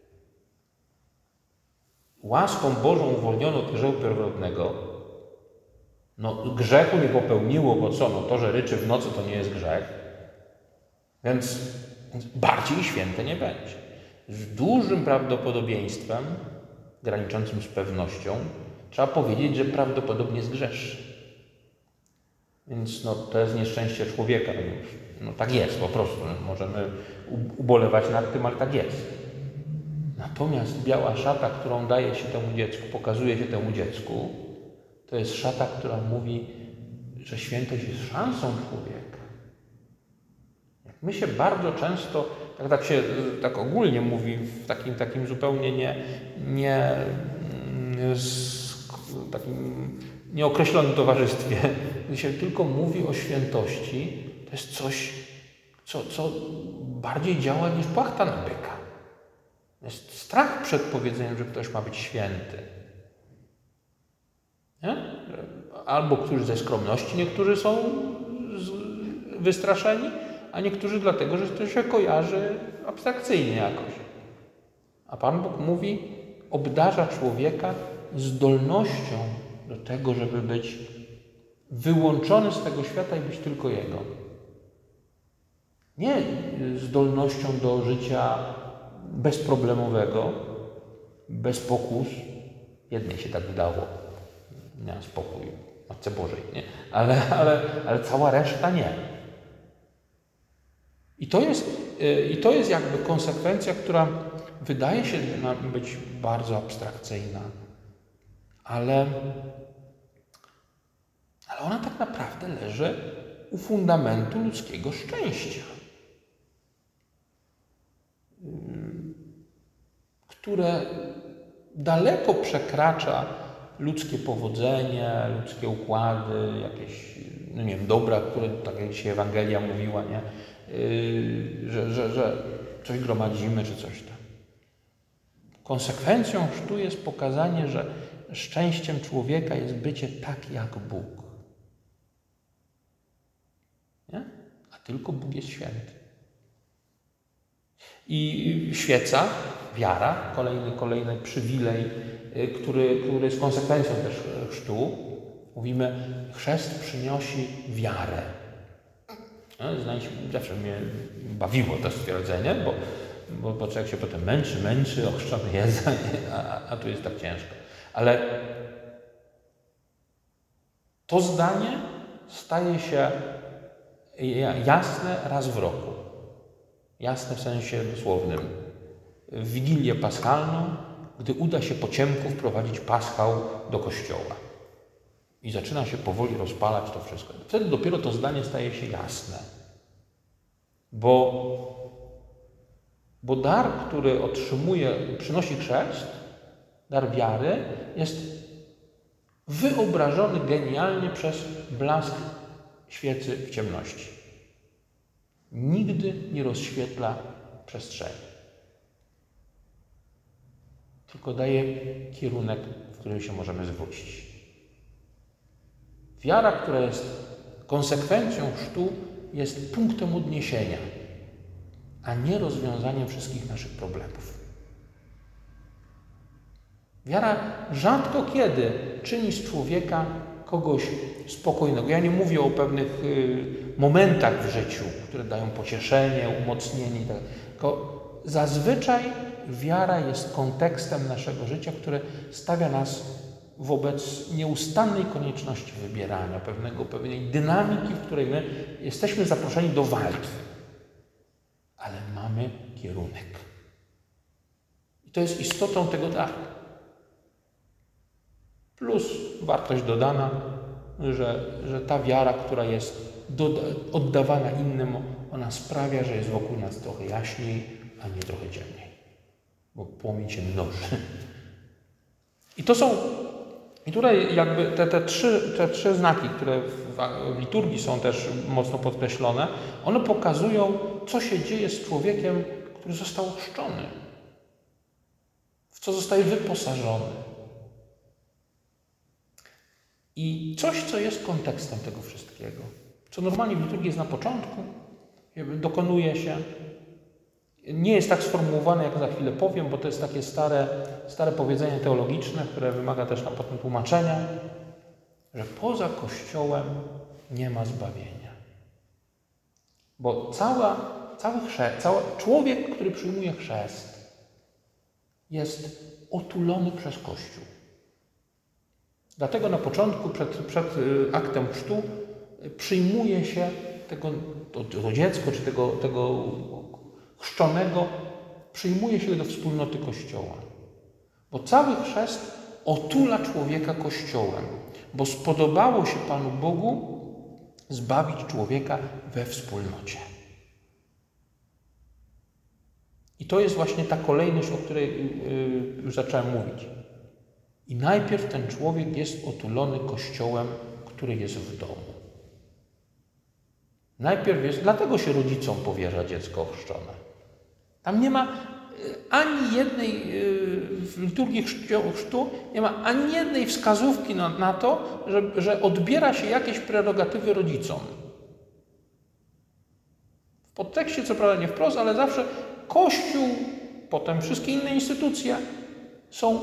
Łaską Bożą uwolniono od grzechu pierworodnego. No grzechu nie popełniło, bo co? No to, że ryczy w nocy, to nie jest grzech. Więc, więc bardziej święte nie będzie. Z dużym prawdopodobieństwem, graniczącym z pewnością, trzeba powiedzieć, że prawdopodobnie zgrzeszy. Więc no, to jest nieszczęście człowieka. No tak jest po prostu. Możemy ubolewać nad tym, ale tak jest. Natomiast biała szata, którą daje się temu dziecku, pokazuje się temu dziecku, to jest szata, która mówi, że świętość jest szansą człowieka. My się bardzo często, tak, tak się tak ogólnie mówi w takim, takim zupełnie nie, nie z takim nieokreślonym towarzystwie, gdy się tylko mówi o świętości, to jest coś, co, co bardziej działa niż płachta na byka. Jest strach przed powiedzeniem, że ktoś ma być święty. Nie? Albo którzy ze skromności, niektórzy są wystraszeni, a niektórzy dlatego, że to się kojarzy abstrakcyjnie jakoś. A Pan Bóg mówi, obdarza człowieka zdolnością do tego, żeby być wyłączony z tego świata i być tylko Jego. Nie zdolnością do życia bezproblemowego, bez pokus. Jednej się tak wydało, miała spokój, Matce Bożej, nie? Ale, ale, ale cała reszta nie. I to jest, i to jest jakby konsekwencja, która wydaje się nam być bardzo abstrakcyjna, ale, ale ona tak naprawdę leży u fundamentu ludzkiego szczęścia, które daleko przekracza ludzkie powodzenie, ludzkie układy, jakieś, no nie wiem, dobra, które, tak jak dzisiaj Ewangelia mówiła, nie? Yy, że, że, że coś gromadzimy, czy coś tam. Konsekwencją chrztu jest pokazanie, że szczęściem człowieka jest bycie tak jak Bóg. Nie? A tylko Bóg jest święty. I świeca, wiara, kolejny, kolejny przywilej, który, który jest konsekwencją też chrztu. Mówimy, chrzest przynosi wiarę. No, znaczy, zawsze mnie bawiło to stwierdzenie, bo, bo, bo człowiek się potem męczy, męczy, ochrzczony jest, a, a tu jest tak ciężko. Ale to zdanie staje się jasne raz w roku. Jasne w sensie dosłownym. W Wigilię Paschalną, gdy uda się po ciemku wprowadzić paschał do kościoła. I zaczyna się powoli rozpalać to wszystko. Wtedy dopiero to zdanie staje się jasne. Bo, bo dar, który otrzymuje, przynosi chrzest, dar wiary, jest wyobrażony genialnie przez blask świecy w ciemności. Nigdy nie rozświetla przestrzeni. Tylko daje kierunek, w którym się możemy zwrócić. Wiara, która jest konsekwencją chrztu, jest punktem odniesienia, a nie rozwiązaniem wszystkich naszych problemów. Wiara rzadko kiedy czyni z człowieka kogoś spokojnego. Ja nie mówię o pewnych y, momentach w życiu, które dają pocieszenie, umocnienie, tak. Tylko zazwyczaj wiara jest kontekstem naszego życia, które stawia nas wobec nieustannej konieczności wybierania, pewnego, pewnej dynamiki, w której my jesteśmy zaproszeni do walki. Ale mamy kierunek. I to jest istotą tego daru. Plus wartość dodana, że, że ta wiara, która jest doda- oddawana innym, ona sprawia, że jest wokół nas trochę jaśniej, a nie trochę ciemniej. Bo płomień się mnoży. I to są, i tutaj jakby te, te, trzy, te trzy znaki, które w, w liturgii są też mocno podkreślone, one pokazują, co się dzieje z człowiekiem, który został ochrzczony. W co zostaje wyposażony. I coś, co jest kontekstem tego wszystkiego, co normalnie w liturgii jest na początku, dokonuje się, nie jest tak sformułowane, jak za chwilę powiem, bo to jest takie stare, stare powiedzenie teologiczne, które wymaga też na potem tłumaczenia, że poza Kościołem nie ma zbawienia. Bo cała, cały chrzest, cały człowiek, który przyjmuje chrzest, jest otulony przez Kościół. Dlatego na początku, przed, przed aktem chrztu, przyjmuje się tego, to, to dziecko, czy tego, tego chrzczonego, przyjmuje się do wspólnoty Kościoła. Bo cały chrzest otula człowieka Kościołem, bo spodobało się Panu Bogu zbawić człowieka we wspólnocie. I to jest właśnie ta kolejność, o której już zacząłem mówić. I najpierw ten człowiek jest otulony Kościołem, który jest w domu. Najpierw jest, dlatego się rodzicom powierza dziecko ochrzczone. Tam nie ma ani jednej, w liturgii chrztu, nie ma ani jednej wskazówki na, na to, że, że odbiera się jakieś prerogatywy rodzicom. W podtekście co prawda nie wprost, ale zawsze Kościół, potem wszystkie inne instytucje są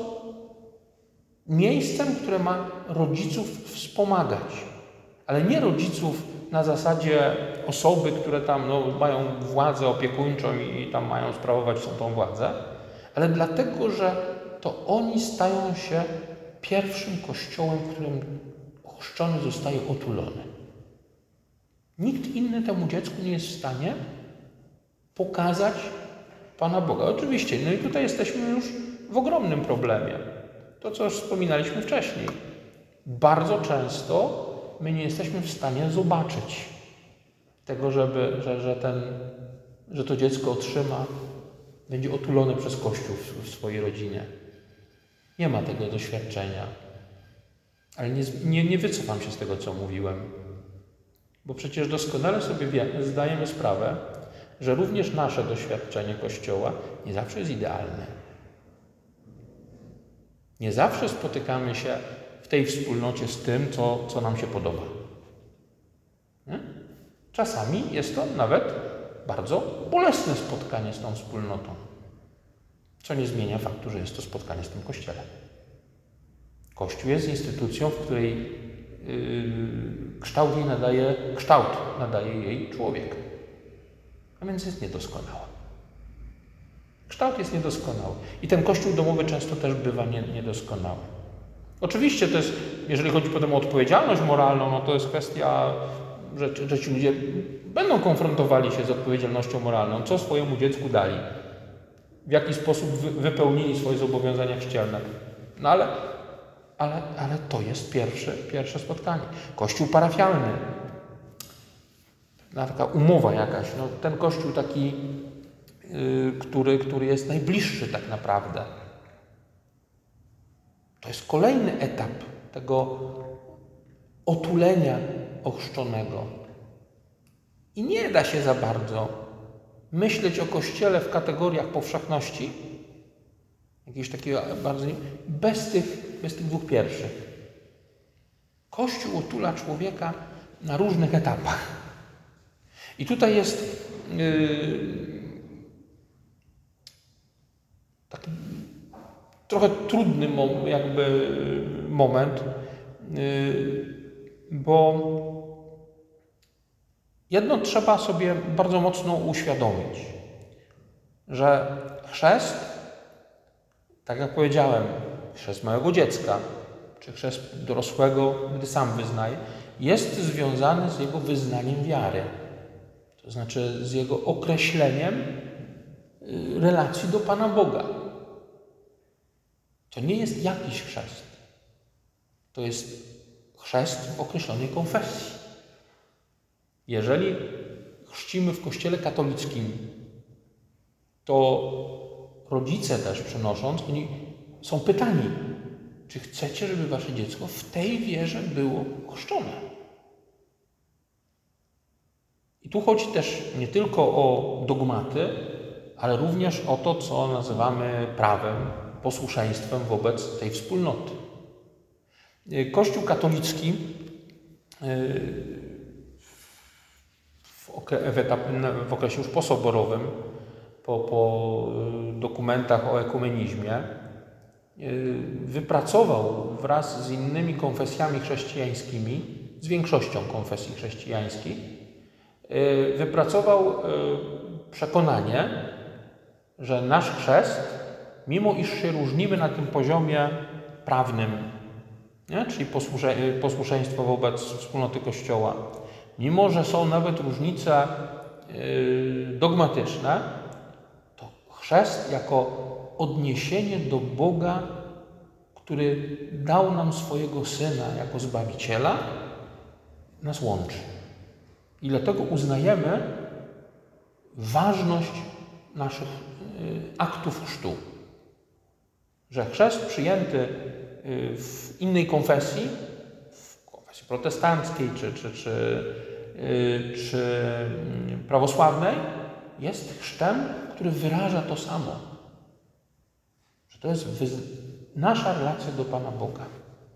miejscem, które ma rodziców wspomagać. Ale nie rodziców na zasadzie osoby, które tam no, mają władzę opiekuńczą i, i tam mają sprawować tą władzę, ale dlatego, że to oni stają się pierwszym kościołem, w którym ochrzczony zostaje otulony. Nikt inny temu dziecku nie jest w stanie pokazać Pana Boga. Oczywiście, no i tutaj jesteśmy już w ogromnym problemie. To, co już wspominaliśmy wcześniej. Bardzo często my nie jesteśmy w stanie zobaczyć tego, żeby, że, że, ten, że to dziecko otrzyma, będzie otulone przez Kościół w, w swojej rodzinie. Nie ma tego doświadczenia. Ale nie, nie, nie wycofam się z tego, co mówiłem. Bo przecież doskonale sobie wie, zdajemy sprawę, że również nasze doświadczenie Kościoła nie zawsze jest idealne. Nie zawsze spotykamy się w tej wspólnocie z tym, co, co nam się podoba. Nie? Czasami jest to nawet bardzo bolesne spotkanie z tą wspólnotą. Co nie zmienia faktu, że jest to spotkanie z tym Kościołem. Kościół jest instytucją, w której yy, kształt jej nadaje, kształt nadaje jej człowiek. A więc jest niedoskonały. Kształt jest niedoskonały. I ten Kościół domowy często też bywa nie, niedoskonały. Oczywiście to jest, jeżeli chodzi potem o odpowiedzialność moralną, no to jest kwestia, że, że ci ludzie będą konfrontowali się z odpowiedzialnością moralną. Co swojemu dziecku dali? W jaki sposób wy, wypełnili swoje zobowiązania chrzcielne? No ale, ale, ale to jest pierwsze, pierwsze spotkanie. Kościół parafialny. Taka umowa jakaś. No, ten Kościół taki, yy, który, który jest najbliższy tak naprawdę. To jest kolejny etap tego otulenia ochrzczonego. I nie da się za bardzo myśleć o Kościele w kategoriach powszechności, jakiegoś takiego bardzo, bez tych, bez tych dwóch pierwszych. Kościół otula człowieka na różnych etapach. I tutaj jest yy, taki trochę trudny mom, jakby moment, yy, bo jedno trzeba sobie bardzo mocno uświadomić, że chrzest, tak jak powiedziałem, chrzest małego dziecka, czy chrzest dorosłego, gdy sam wyznaje, jest związany z jego wyznaniem wiary. To znaczy z jego określeniem relacji do Pana Boga. To nie jest jakiś chrzest. To jest chrzest w określonej konfesji. Jeżeli chrzcimy w Kościele katolickim, to rodzice też przynosząc, oni są pytani, czy chcecie, żeby wasze dziecko w tej wierze było chrzczone? I tu chodzi też nie tylko o dogmaty, ale również o to, co nazywamy prawem, posłuszeństwem wobec tej wspólnoty. Kościół katolicki w, etap, w okresie już posoborowym, po, po dokumentach o ekumenizmie, wypracował wraz z innymi konfesjami chrześcijańskimi, z większością konfesji chrześcijańskich, wypracował przekonanie, że nasz chrzest, mimo iż się różnimy na tym poziomie prawnym, nie? Czyli posłusze, posłuszeństwo wobec wspólnoty Kościoła, mimo że są nawet różnice yy, dogmatyczne, to chrzest jako odniesienie do Boga, który dał nam swojego Syna jako Zbawiciela, nas łączy. I dlatego uznajemy ważność naszych yy, aktów chrztu. Że chrzest przyjęty yy, w innej konfesji, w konfesji protestanckiej czy, czy, czy, yy, czy yy, prawosławnej, jest chrztem, który wyraża to samo. Że to jest wyz- nasza relacja do Pana Boga.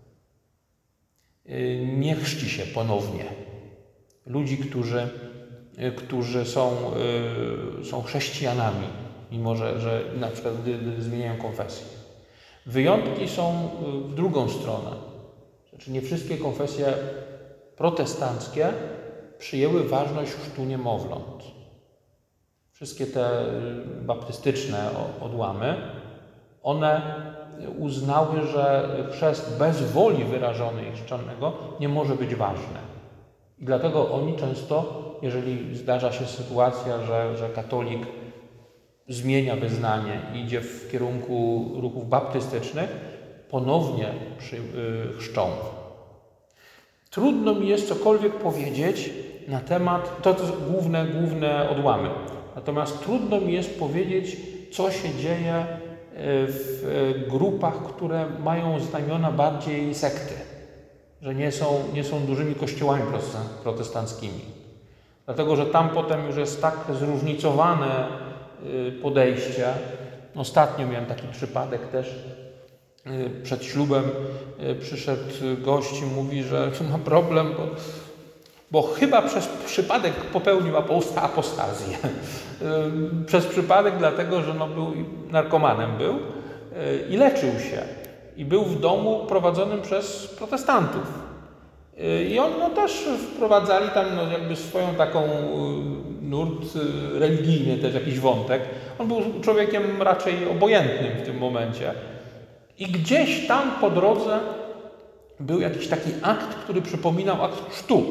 Yy, nie chrzci się ponownie ludzi, którzy, yy, którzy są, yy, są chrześcijanami, mimo że, że na przykład gdy, gdy zmieniają konfesję. Wyjątki są w drugą stronę. Znaczy nie wszystkie konfesje protestanckie przyjęły ważność chrztu niemowląt. Wszystkie te baptystyczne odłamy, one uznały, że chrzest bez woli wyrażonej chrzczonego nie może być ważny. I dlatego oni często, jeżeli zdarza się sytuacja, że, że katolik zmienia wyznanie i idzie w kierunku ruchów baptystycznych, ponownie przy, yy, chrzczą. Trudno mi jest cokolwiek powiedzieć na temat, to, to są główne, główne odłamy. Natomiast trudno mi jest powiedzieć, co się dzieje w grupach, które mają znamiona bardziej sekty, że nie są, nie są dużymi kościołami protestanckimi. Dlatego, że tam potem już jest tak zróżnicowane podejście. Ostatnio miałem taki przypadek też. Przed ślubem przyszedł gość i mówi, że ma problem, bo, bo chyba przez przypadek popełnił apostazję. Przez przypadek dlatego, że no był, narkomanem był i leczył się. I był w domu prowadzonym przez protestantów. I oni no, też wprowadzali tam no, jakby swoją taką nurt religijny, też jakiś wątek. On był człowiekiem raczej obojętnym w tym momencie. I gdzieś tam po drodze był jakiś taki akt, który przypominał akt chrztu.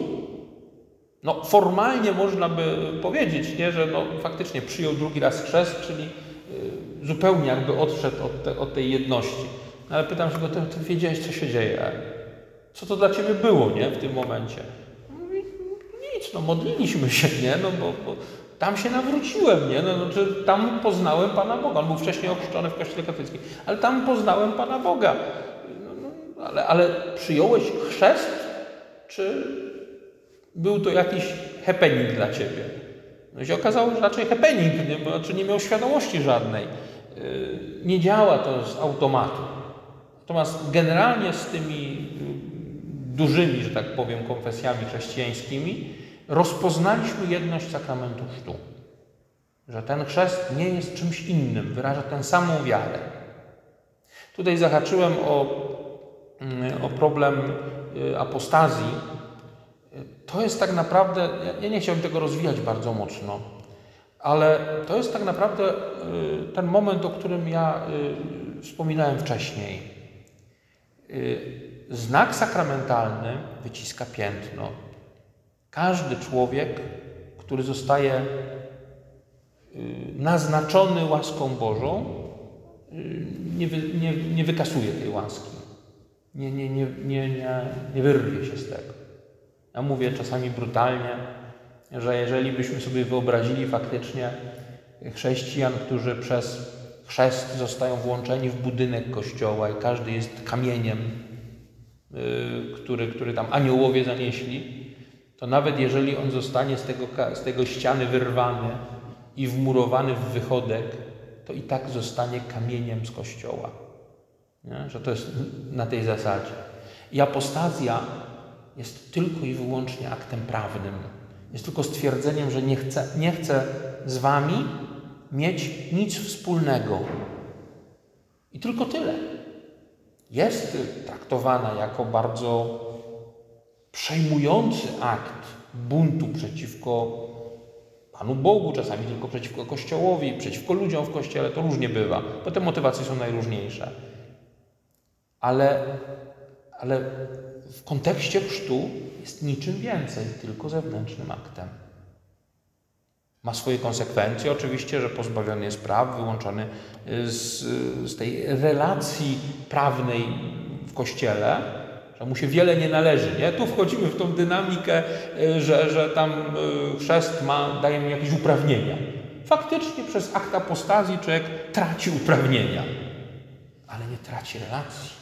No formalnie można by powiedzieć, nie, że no, faktycznie przyjął drugi raz chrzest, czyli y, zupełnie jakby odszedł od, te, od tej jedności. No, ale pytam się go, ty, ty wiedziałeś, co się dzieje? Co to dla Ciebie było, nie, w tym momencie? Mówi, nic, no modliliśmy się, nie, no bo, bo tam się nawróciłem, nie, no, no czy tam poznałem Pana Boga. On był wcześniej ochrzczony w Kościele katolickim, ale tam poznałem Pana Boga. No, no, ale, ale przyjąłeś chrzest, czy był to jakiś happening dla Ciebie? No się okazało, że raczej happening, nie, bo znaczy nie miał świadomości żadnej. Yy, nie działa to z automatu. Natomiast generalnie z tymi dużymi, że tak powiem, konfesjami chrześcijańskimi rozpoznaliśmy jedność sakramentu chrztu. Że ten chrzest nie jest czymś innym, wyraża tę samą wiarę. Tutaj zahaczyłem o, o problem apostazji. To jest tak naprawdę, ja nie chciałbym tego rozwijać bardzo mocno, ale to jest tak naprawdę ten moment, o którym ja wspominałem wcześniej. Znak sakramentalny wyciska piętno. Każdy człowiek, który zostaje naznaczony łaską Bożą, nie, wy, nie, nie wykasuje tej łaski. Nie, nie, nie, nie, nie, nie wyrwie się z tego. Ja mówię czasami brutalnie, że jeżeli byśmy sobie wyobrazili faktycznie chrześcijan, którzy przez chrzest zostają włączeni w budynek kościoła i każdy jest kamieniem, yy, który, który tam aniołowie zanieśli, to nawet jeżeli on zostanie z tego, z tego ściany wyrwany i wmurowany w wychodek, to i tak zostanie kamieniem z kościoła. Nie? Że to jest na tej zasadzie. I apostazja jest tylko i wyłącznie aktem prawnym. Jest tylko stwierdzeniem, że nie chcę, nie chcę z wami mieć nic wspólnego. I tylko tyle. Jest traktowana jako bardzo przejmujący akt buntu przeciwko Panu Bogu, czasami tylko przeciwko Kościołowi, przeciwko ludziom w Kościele. To różnie bywa, bo te motywacje są najróżniejsze. Ale, ale w kontekście chrztu jest niczym więcej, tylko zewnętrznym aktem. Ma swoje konsekwencje, oczywiście, że pozbawiony jest praw, wyłączony z, z tej relacji prawnej w Kościele, że mu się wiele nie należy. Nie? Tu wchodzimy w tą dynamikę, że, że tam chrzest ma, daje mu jakieś uprawnienia. Faktycznie przez akt apostazji człowiek traci uprawnienia, ale nie traci relacji.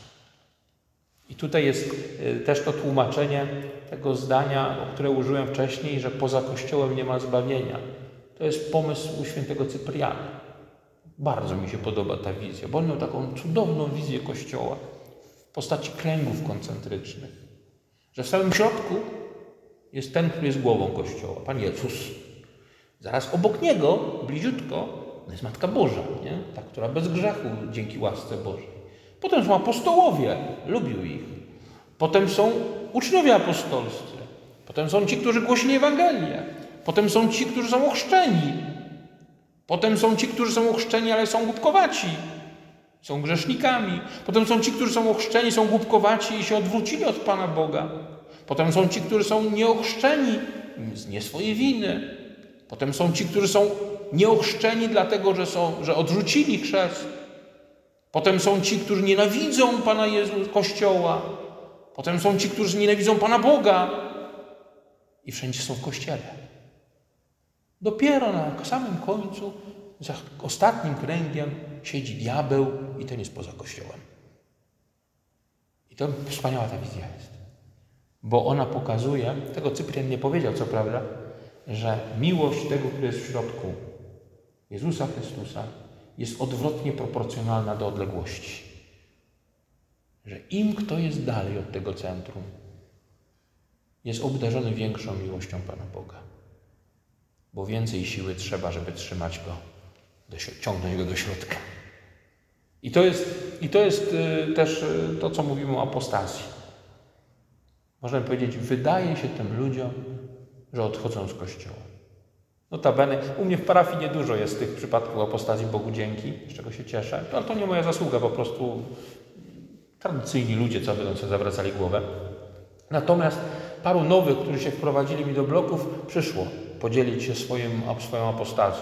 I tutaj jest też to tłumaczenie tego zdania, o które użyłem wcześniej, że poza Kościołem nie ma zbawienia. To jest pomysł świętego Cypriana. Bardzo mi się podoba ta wizja, bo on miał taką cudowną wizję Kościoła w postaci kręgów koncentrycznych. Że w samym środku jest ten, który jest głową Kościoła, Pan Jezus. Zaraz obok Niego, bliziutko, jest Matka Boża, nie? Ta, która bez grzechu dzięki łasce Bożej. Potem są apostołowie, lubił ich. Potem są uczniowie apostolscy. Potem są ci, którzy głosili Ewangelię. Potem są ci, którzy są ochrzczeni. Potem są ci, którzy są ochrzczeni, ale są głupkowaci. Są grzesznikami. Potem są ci, którzy są ochrzczeni, są głupkowaci i się odwrócili od Pana Boga. Potem są ci, którzy są nieochrzczeni z nie swojej winy. Potem są ci, którzy są nieochrzczeni dlatego, że, są, że odrzucili chrzest. Potem są ci, którzy nienawidzą Pana Jezusa, Kościoła. Potem są ci, którzy nienawidzą Pana Boga. I wszędzie są w Kościele. Dopiero na samym końcu, za ostatnim kręgiem siedzi diabeł i ten jest poza Kościołem. I to wspaniała ta wizja jest. Bo ona pokazuje, tego Cyprian nie powiedział, co prawda, że miłość tego, który jest w środku Jezusa Chrystusa, jest odwrotnie proporcjonalna do odległości. Że im kto jest dalej od tego centrum, jest obdarzony większą miłością Pana Boga. Bo więcej siły trzeba, żeby trzymać go, do, ciągnąć go do środka. I to jest, i to jest y, też y, to, co mówimy o apostazji. Możemy powiedzieć, wydaje się tym ludziom, że odchodzą z Kościoła. Notabene, u mnie w parafii niedużo jest tych przypadków apostazji, Bogu dzięki, z czego się cieszę. To, to nie moja zasługa, po prostu tradycyjni ludzie, co będą sobie zawracali głowę. Natomiast paru nowych, którzy się wprowadzili mi do bloków, przyszło podzielić się swoim, swoją apostazją.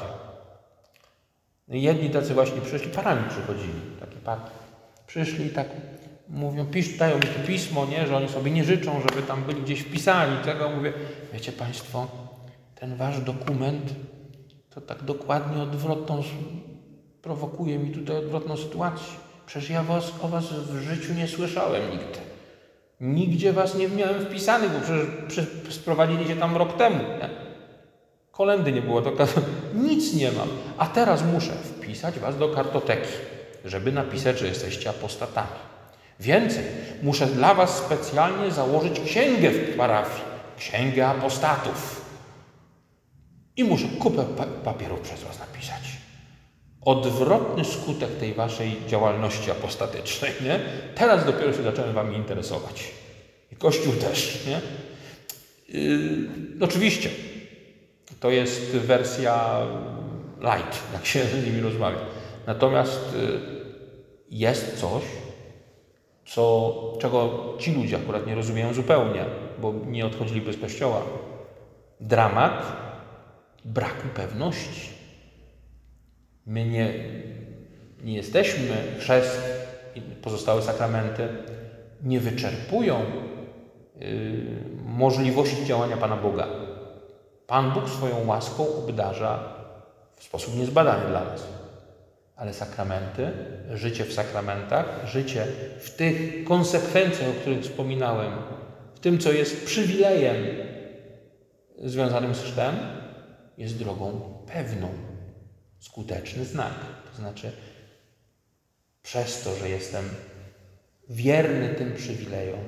Jedni tacy właśnie przyszli, parami przychodzili, taki par. Przyszli i tak mówią, pisz, dają mi to pismo, nie, że oni sobie nie życzą, żeby tam byli gdzieś wpisani tego. Mówię, wiecie Państwo, ten wasz dokument to tak dokładnie odwrotną, prowokuje mi tutaj odwrotną sytuację. Przecież ja was, o was w życiu nie słyszałem nigdy. Nigdzie was nie miałem wpisanych, bo przecież przy, sprowadzili się tam rok temu. Nie? Kolendy nie było, to nic nie mam. A teraz muszę wpisać was do kartoteki, żeby napisać, że jesteście apostatami. Więcej, muszę dla was specjalnie założyć księgę w parafii. Księgę apostatów. I muszę kupę pa- papierów przez was napisać. Odwrotny skutek tej waszej działalności apostatycznej, nie? Teraz dopiero się zacząłem wami interesować. I Kościół też, nie? Yy, oczywiście, to jest wersja light, jak się z nimi rozmawia. Natomiast yy, jest coś, co, czego ci ludzie akurat nie rozumieją zupełnie, bo nie odchodziliby z Kościoła. Dramat braku pewności. My nie, nie jesteśmy, chrzest i pozostałe sakramenty nie wyczerpują yy, możliwości działania Pana Boga. Pan Bóg swoją łaską obdarza w sposób niezbadany dla nas. Ale sakramenty, życie w sakramentach, życie w tych konsekwencjach, o których wspominałem, w tym, co jest przywilejem związanym z chrztem, jest drogą pewną. Skuteczny znak. To znaczy, przez to, że jestem wierny tym przywilejom,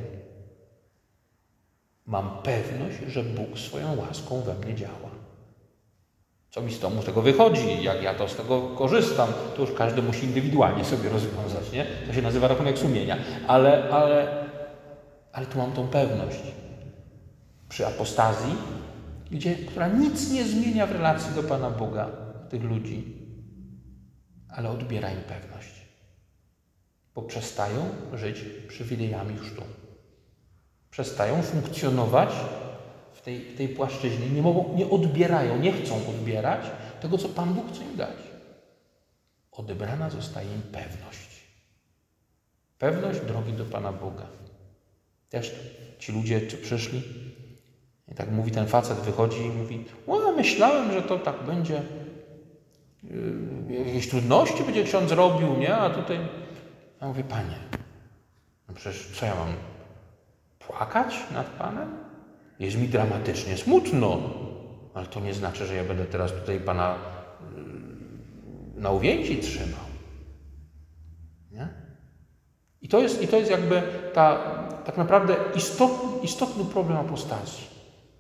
mam pewność, że Bóg swoją łaską we mnie działa. Co mi z tomu z tego wychodzi, jak ja to z tego korzystam, to już każdy musi indywidualnie sobie rozwiązać, nie? To się nazywa rachunek sumienia. Ale, ale, ale tu mam tą pewność. Przy apostazji, gdzie, która nic nie zmienia w relacji do Pana Boga, tych ludzi, ale odbiera im pewność. Bo przestają żyć przywilejami już tu. Przestają funkcjonować w tej, w tej płaszczyźnie. Nie mogą, nie odbierają, nie chcą odbierać tego, co Pan Bóg chce im dać. Odebrana zostaje im pewność. Pewność drogi do Pana Boga. Też ci ludzie czy przyszli i tak mówi ten facet, wychodzi i mówi, o, myślałem, że to tak będzie, yy, jakieś trudności będzie ksiądz robił, nie? A tutaj, ja mówię, Panie, no przecież co ja mam, płakać nad Panem? Jest mi dramatycznie smutno, ale to nie znaczy, że ja będę teraz tutaj Pana yy, na uwięzi trzymał. Nie? I to jest, i to jest jakby ta, tak naprawdę istot, istotny problem apostazji.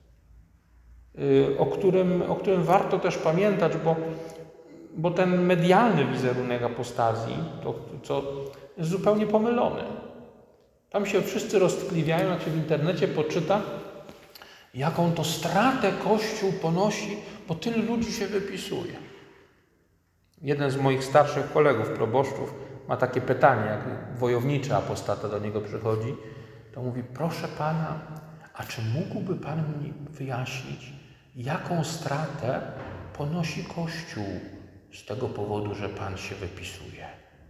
O którym, o którym warto też pamiętać, bo, bo ten medialny wizerunek apostazji to, to jest zupełnie pomylony. Tam się wszyscy roztkliwiają, jak się w internecie poczyta, jaką to stratę Kościół ponosi, bo tylu ludzi się wypisuje. Jeden z moich starszych kolegów, proboszczów, ma takie pytanie, jak wojowniczy apostata do niego przychodzi, to mówi: proszę Pana, a czy mógłby Pan mi wyjaśnić, jaką stratę ponosi Kościół z tego powodu, że Pan się wypisuje?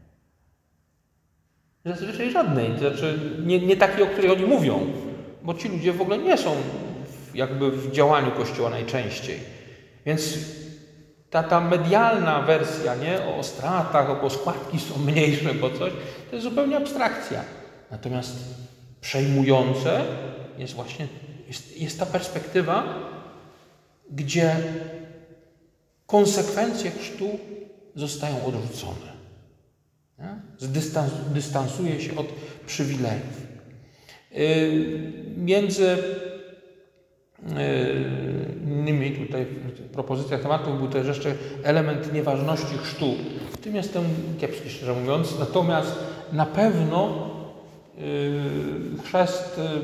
Zazwyczaj żadnej, znaczy nie, nie takiej, o której oni mówią, bo ci ludzie w ogóle nie są w, jakby w działaniu Kościoła najczęściej. Więc ta, ta medialna wersja, nie, o stratach, bo składki są mniejsze, bo coś, to jest zupełnie abstrakcja. Natomiast przejmujące jest właśnie jest, jest ta perspektywa, gdzie konsekwencje chrztu zostają odrzucone. Zdystans, dystansuje się od przywilejów. Yy, między yy, innymi tutaj w propozycjach tematów był też jeszcze element nieważności chrztu. W tym jestem kiepski, szczerze mówiąc. Natomiast na pewno yy, chrzest yy,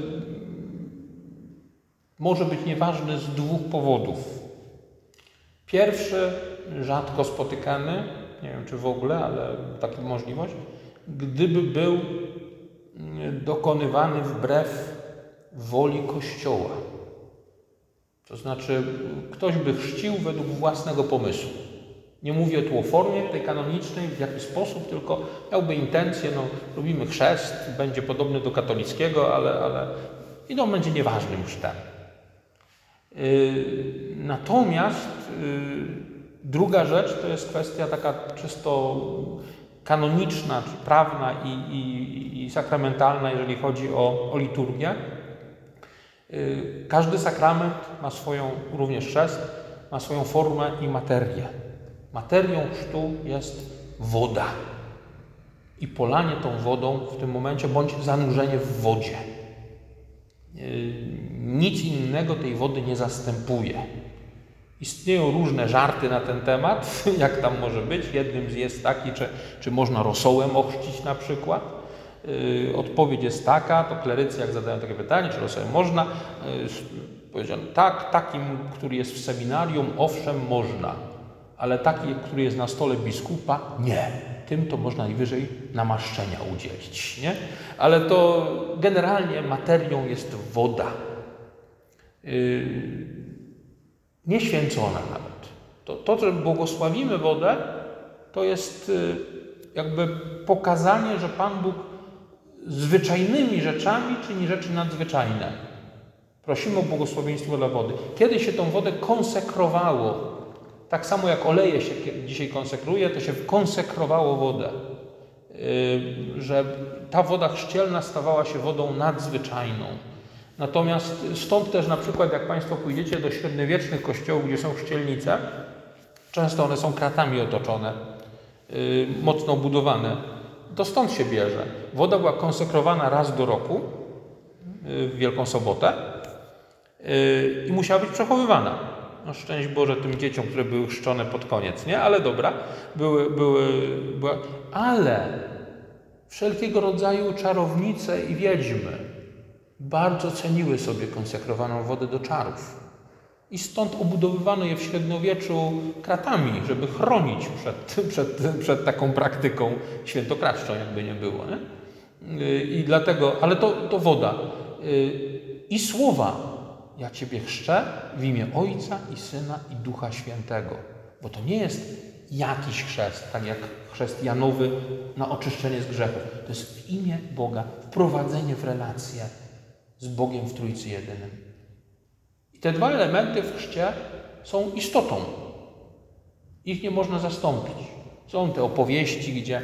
może być nieważny z dwóch powodów. Pierwszy, rzadko spotykany, nie wiem czy w ogóle, ale taka możliwość, gdyby był dokonywany wbrew woli Kościoła. To znaczy ktoś by chrzcił według własnego pomysłu. Nie mówię tu o formie tej kanonicznej, w jaki sposób, tylko miałby intencję, no robimy chrzest, będzie podobny do katolickiego, ale, ale i on będzie nieważnym chrztem. Yy, natomiast yy, druga rzecz to jest kwestia taka czysto kanoniczna, czy prawna i, i, i sakramentalna, jeżeli chodzi o, o liturgię. Yy, każdy sakrament ma swoją, również chrzest, ma swoją formę i materię. Materią chrztu jest woda i polanie tą wodą w tym momencie, bądź zanurzenie w wodzie. Yy, nic innego tej wody nie zastępuje. Istnieją różne żarty na ten temat, jak tam może być. Jednym z jest taki, czy, czy można rosołem ochrzcić na przykład. Yy, odpowiedź jest taka, to klerycy jak zadają takie pytanie, czy rosołem można, yy, powiedziano tak, takim, który jest w seminarium, owszem można, ale taki, który jest na stole biskupa, nie. Tym to można najwyżej namaszczenia udzielić, nie? Ale to generalnie materią jest woda. Yy, Nieświęcona nawet. To, to, że błogosławimy wodę, to jest jakby pokazanie, że Pan Bóg zwyczajnymi rzeczami czyni rzeczy nadzwyczajne. Prosimy o błogosławieństwo dla wody. Kiedy się tą wodę konsekrowało, tak samo jak oleje się dzisiaj konsekruje, to się konsekrowało wodę. Yy, że ta woda chrzcielna stawała się wodą nadzwyczajną. Natomiast stąd też na przykład, jak Państwo pójdziecie do średniowiecznych kościołów, gdzie są chrzcielnice, często one są kratami otoczone, yy, mocno budowane. To stąd się bierze. Woda była konsekrowana raz do roku, yy, w Wielką Sobotę, yy, i musiała być przechowywana. No, szczęść Boże tym dzieciom, które były chrzczone pod koniec, nie? Ale dobra, były, były, były, ale wszelkiego rodzaju czarownice i wiedźmy bardzo ceniły sobie konsekrowaną wodę do czarów. I stąd obudowywano je w średniowieczu kratami, żeby chronić przed, przed, przed taką praktyką świętokradzczą, jakby nie było. Nie? I dlatego, ale to, to woda. I słowa: ja Ciebie chrzczę w imię Ojca i Syna i Ducha Świętego. Bo to nie jest jakiś chrzest, tak jak chrzest Janowy na oczyszczenie z grzechów. To jest w imię Boga, wprowadzenie w relację z Bogiem w Trójcy Jedynym. I te dwa elementy w chrzcie są istotą. Ich nie można zastąpić. Są te opowieści, gdzie,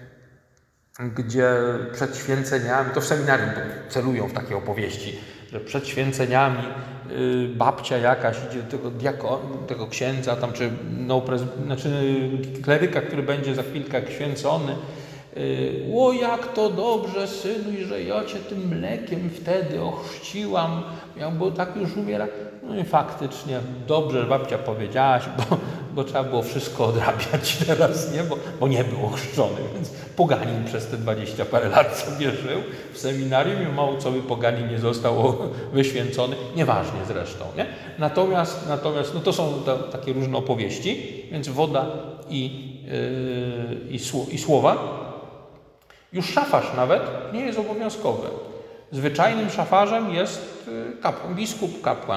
gdzie przed święceniami, to w seminarium celują w takie opowieści, że przed święceniami y, babcia jakaś idzie do tego, diako, tego księdza, tam, czy, no, prez, znaczy kleryka, który będzie za chwilkę księcony. O, jak to dobrze, synu, że ja Cię tym mlekiem wtedy ochrzciłam, bo tak już umiera. No i faktycznie dobrze, że babcia powiedziałaś, bo, bo trzeba było wszystko odrabiać teraz, nie? Bo, bo nie był ochrzczony, więc poganin przez te dwadzieścia parę lat sobie żył w seminarium i mało co by poganin nie został wyświęcony, nieważnie zresztą, nie? Natomiast, natomiast no to są to, takie różne opowieści, więc woda i, yy, i, sło, i słowa. Już szafarz nawet nie jest obowiązkowy. Zwyczajnym szafarzem jest kapłan, biskup, kapłan.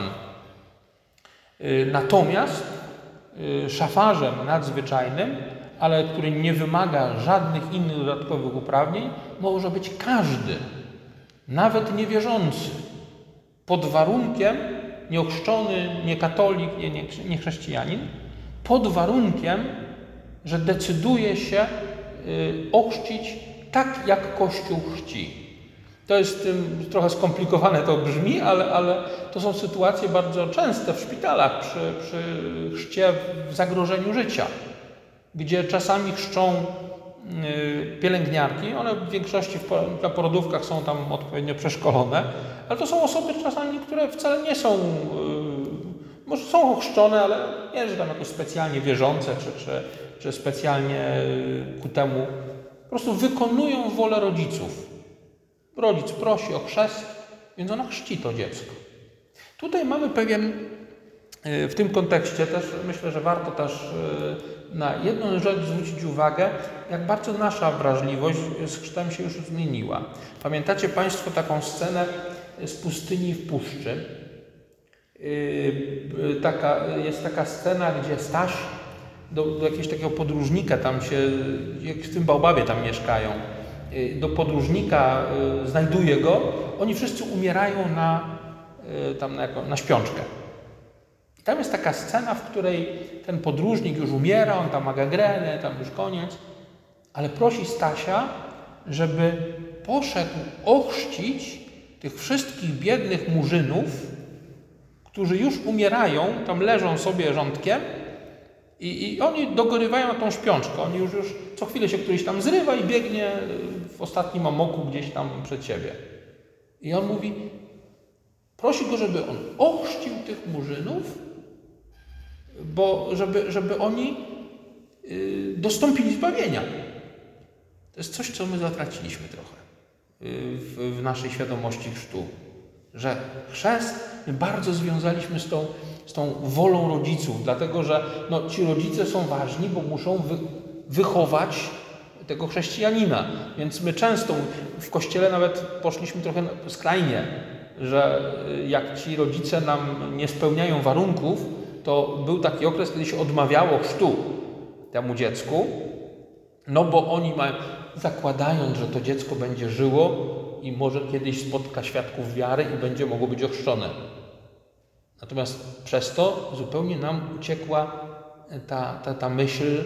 Natomiast szafarzem nadzwyczajnym, ale który nie wymaga żadnych innych dodatkowych uprawnień, może być każdy, nawet niewierzący, pod warunkiem, nieochrzczony, nie katolik, nie, nie, nie chrześcijanin, pod warunkiem, że decyduje się ochrzcić tak, jak Kościół chrzci. To jest trochę skomplikowane, to brzmi, ale, ale to są sytuacje bardzo częste w szpitalach przy, przy chrzcie w zagrożeniu życia, gdzie czasami chrzczą pielęgniarki, one w większości na porodówkach są tam odpowiednio przeszkolone, ale to są osoby czasami, które wcale nie są, może są ochrzczone, ale nie, że tam jakoś specjalnie wierzące, czy, czy, czy specjalnie ku temu, po prostu wykonują wolę rodziców. Rodzic prosi o chrzest, więc ona chrzci to dziecko. Tutaj mamy pewien, w tym kontekście też myślę, że warto też na jedną rzecz zwrócić uwagę, jak bardzo nasza wrażliwość z chrztem się już zmieniła. Pamiętacie Państwo taką scenę z pustyni w puszczy? Taka, jest taka scena, gdzie Staś do, do jakiegoś takiego podróżnika tam się, jak w tym Baobabie tam mieszkają, do podróżnika znajduje go, oni wszyscy umierają na, tam na, na śpiączkę. I tam jest taka scena, w której ten podróżnik już umiera, on tam ma gangrenę, tam już koniec, ale prosi Stasia, żeby poszedł ochrzcić tych wszystkich biednych murzynów, którzy już umierają, tam leżą sobie rządkiem i, i oni dogorywają na tą śpiączkę. Oni już, już co chwilę się któryś tam zrywa i biegnie w ostatnim amoku gdzieś tam przed siebie. I on mówi, prosi go, żeby on ochrzcił tych murzynów, bo żeby, żeby oni yy, dostąpili zbawienia. To jest coś, co my zatraciliśmy trochę yy, w, w naszej świadomości chrztu. Że chrzest my bardzo związaliśmy z tą, z tą wolą rodziców, dlatego że no, ci rodzice są ważni, bo muszą wy, wychować tego chrześcijanina. Więc my często w Kościele nawet poszliśmy trochę skrajnie, że jak ci rodzice nam nie spełniają warunków, to był taki okres, kiedy się odmawiało chrztu temu dziecku, no bo oni mają, zakładając, że to dziecko będzie żyło i może kiedyś spotka świadków wiary i będzie mogło być ochrzczone. Natomiast przez to zupełnie nam uciekła ta, ta, ta myśl,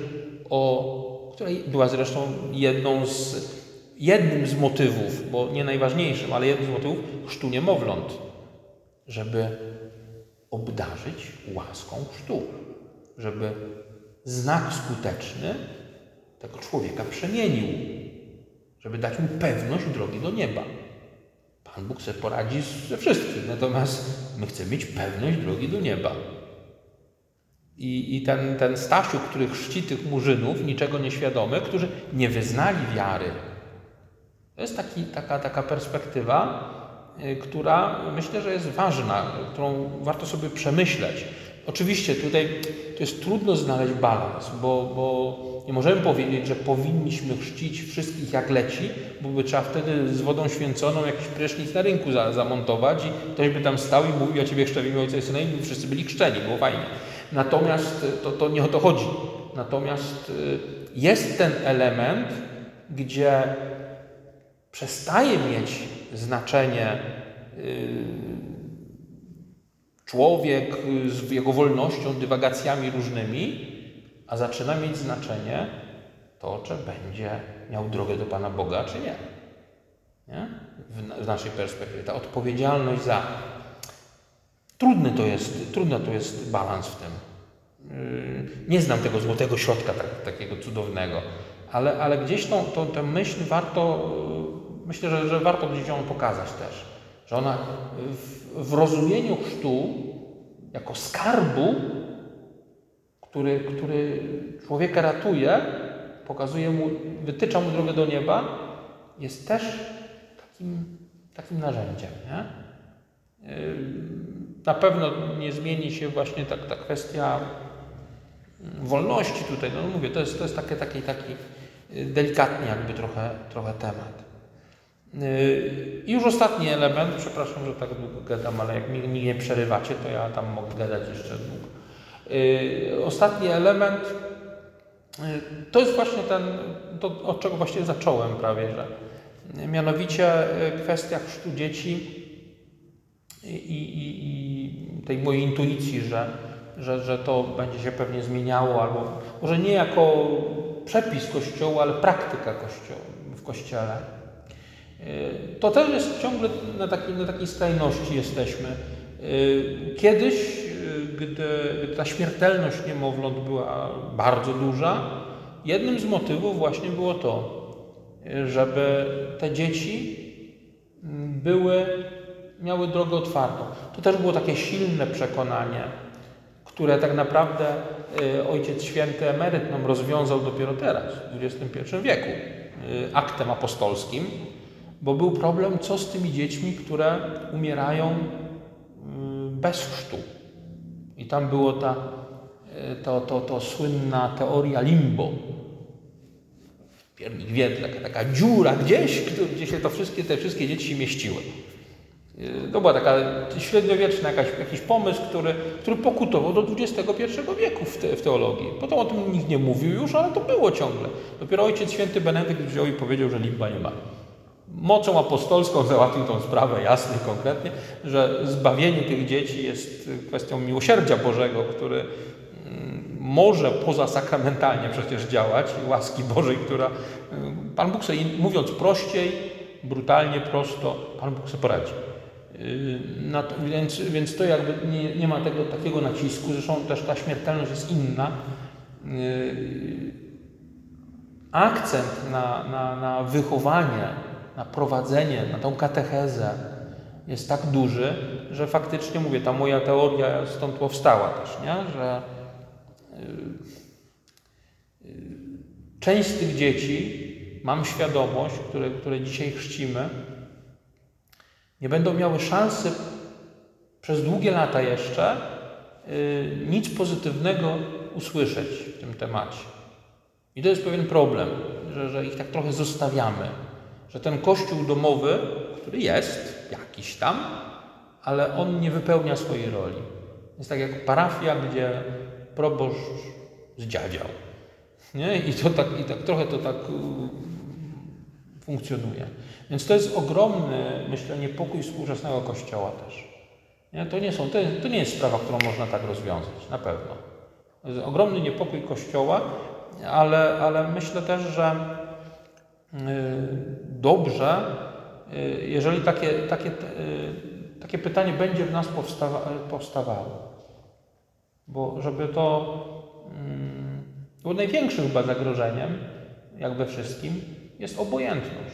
o której była zresztą jedną z, jednym z motywów, bo nie najważniejszym, ale jednym z motywów chrztu niemowląt, żeby obdarzyć łaską chrztu, żeby znak skuteczny tego człowieka przemienił, żeby dać mu pewność drogi do nieba. Pan Bóg sobie poradzi ze wszystkim, natomiast my chcemy mieć pewność drogi do nieba. I, i ten, ten Stasiu, który chrzci tych murzynów, niczego nieświadomy, którzy nie wyznali wiary. To jest taki, taka, taka perspektywa, y, która myślę, że jest ważna, którą warto sobie przemyśleć. Oczywiście tutaj to jest trudno znaleźć balans, bo, bo nie możemy powiedzieć, że powinniśmy chrzcić wszystkich jak leci, bo by trzeba wtedy z wodą święconą jakiś prysznic na rynku za, zamontować i ktoś by tam stał i mówił, ja Ciebie chrzczę w imię Ojca i Syna, i wszyscy byli chrzczeni, było fajnie. Natomiast to, to nie o to chodzi. Natomiast jest ten element, gdzie przestaje mieć znaczenie człowiek z jego wolnością, dywagacjami różnymi, a zaczyna mieć znaczenie to, czy będzie miał drogę do Pana Boga, czy nie. Nie? W, w naszej perspektywie. Ta odpowiedzialność za... Trudny to jest, trudny to jest balans w tym. Yy, nie znam tego złotego środka tak, takiego cudownego, ale, ale gdzieś tą, tą, tę myśl warto, yy, myślę, że, że warto gdzieś ją pokazać też. Że ona w, w rozumieniu chrztu jako skarbu, który, który człowieka ratuje, pokazuje mu, wytycza mu drogę do nieba, jest też takim, takim narzędziem. Nie? Na pewno nie zmieni się właśnie ta, ta kwestia wolności tutaj. No mówię, to jest, to jest taki, taki, taki delikatny jakby trochę, trochę temat. I już ostatni element, przepraszam, że tak długo gadam, ale jak mi, mi nie przerywacie, to ja tam mogę gadać jeszcze długo. Ostatni element to jest właśnie ten, to od czego właśnie zacząłem prawie, że mianowicie kwestia chrztu dzieci i, i, i tej mojej intuicji, że, że, że to będzie się pewnie zmieniało, albo może nie jako przepis Kościoła, ale praktyka Kościoła w Kościele. To też jest ciągle na takiej, na takiej skrajności jesteśmy. Kiedyś, gdy ta śmiertelność niemowląt była bardzo duża, jednym z motywów właśnie było to, żeby te dzieci były, miały drogę otwartą. To też było takie silne przekonanie, które tak naprawdę Ojciec Święty Emeryt nam rozwiązał dopiero teraz, w dwudziestym pierwszym wieku, aktem apostolskim, bo był problem, co z tymi dziećmi, które umierają bez chrztu. I tam było ta, to, to, to słynna teoria limbo. W piernik wiedle, taka, taka dziura gdzieś, gdzie się to wszystkie, te wszystkie dzieci się mieściły. To była taka średniowieczna jakaś, jakiś pomysł, który, który pokutował do dwudziestego pierwszego wieku w, te, w teologii. Potem o tym nikt nie mówił już, ale to było ciągle. Dopiero Ojciec Święty Benedykt wziął i powiedział, że limba nie ma. Mocą apostolską załatwił tą sprawę jasno i konkretnie, że zbawienie tych dzieci jest kwestią miłosierdzia Bożego, który może pozasakramentalnie przecież działać i łaski Bożej, która Pan Bóg sobie, mówiąc prościej, brutalnie, prosto, Pan Bóg sobie poradzi. No to, więc, więc to jakby nie, nie ma tego takiego nacisku, zresztą też ta śmiertelność jest inna. Akcent na, na, na wychowanie, na prowadzenie, na tą katechezę jest tak duży, że faktycznie, mówię, ta moja teoria stąd powstała też, nie? Że yy, yy, część z tych dzieci, mam świadomość, które, które dzisiaj chrzcimy, nie będą miały szansy przez długie lata jeszcze yy, nic pozytywnego usłyszeć w tym temacie. I to jest pewien problem, że, że ich tak trochę zostawiamy. Że ten kościół domowy, który jest jakiś tam, ale on nie wypełnia swojej roli. Jest tak jak parafia, gdzie proboszcz zdziadział. Nie? I, to tak, I tak trochę to tak uh, funkcjonuje. Więc to jest ogromny, myślę, niepokój współczesnego Kościoła też. Nie? To, nie są, to, jest, to nie jest sprawa, którą można tak rozwiązać, na pewno. To jest ogromny niepokój Kościoła, ale, ale myślę też, że dobrze, jeżeli takie, takie, takie pytanie będzie w nas powstawa, powstawało. Bo żeby to było największym chyba zagrożeniem, jak we wszystkim, jest obojętność.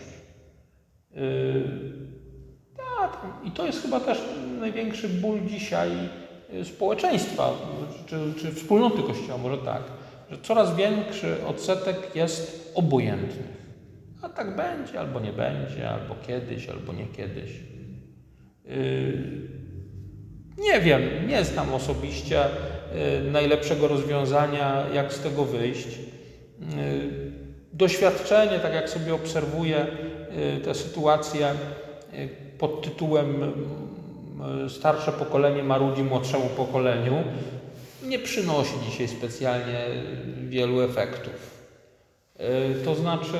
Tak, i to jest chyba też największy ból dzisiaj społeczeństwa, czy, czy wspólnoty Kościoła, może tak, że coraz większy odsetek jest obojętny. A tak będzie, albo nie będzie, albo kiedyś, albo nie kiedyś. Yy, nie wiem, nie znam osobiście yy, najlepszego rozwiązania, jak z tego wyjść. Yy, doświadczenie, tak jak sobie obserwuję yy, tę sytuację yy, pod tytułem yy, starsze pokolenie marudzi młodszemu pokoleniu, nie przynosi dzisiaj specjalnie wielu efektów. To znaczy,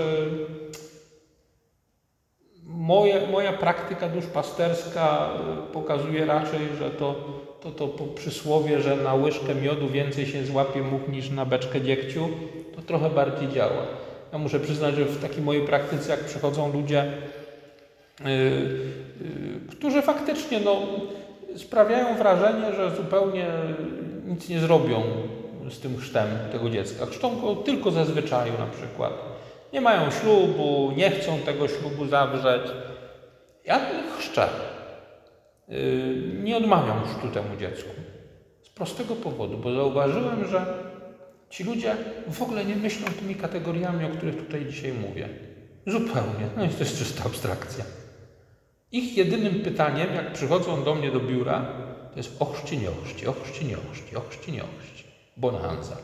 moje, moja praktyka duszpasterska pokazuje raczej, że to, to, to przysłowie, że na łyżkę miodu więcej się złapie much niż na beczkę dziegciu, to trochę bardziej działa. Ja muszę przyznać, że w takiej mojej praktyce, jak przychodzą ludzie, yy, yy, którzy faktycznie no, sprawiają wrażenie, że zupełnie nic nie zrobią z tym chrztem tego dziecka. Chrzczą go tylko ze zwyczaju na przykład. Nie mają ślubu, nie chcą tego ślubu zawrzeć. Ja chrzczę. Yy, nie odmawiam chrztu temu dziecku. prostego powodu, bo zauważyłem, że ci ludzie w ogóle nie myślą tymi kategoriami, o których tutaj dzisiaj mówię. Zupełnie. No i to jest czysta abstrakcja. Ich jedynym pytaniem, jak przychodzą do mnie do biura, to jest ochrzci, nie ochrzci, ochrzci, nie ochrzci, ochrzci, nie ochrzci. Bonanza.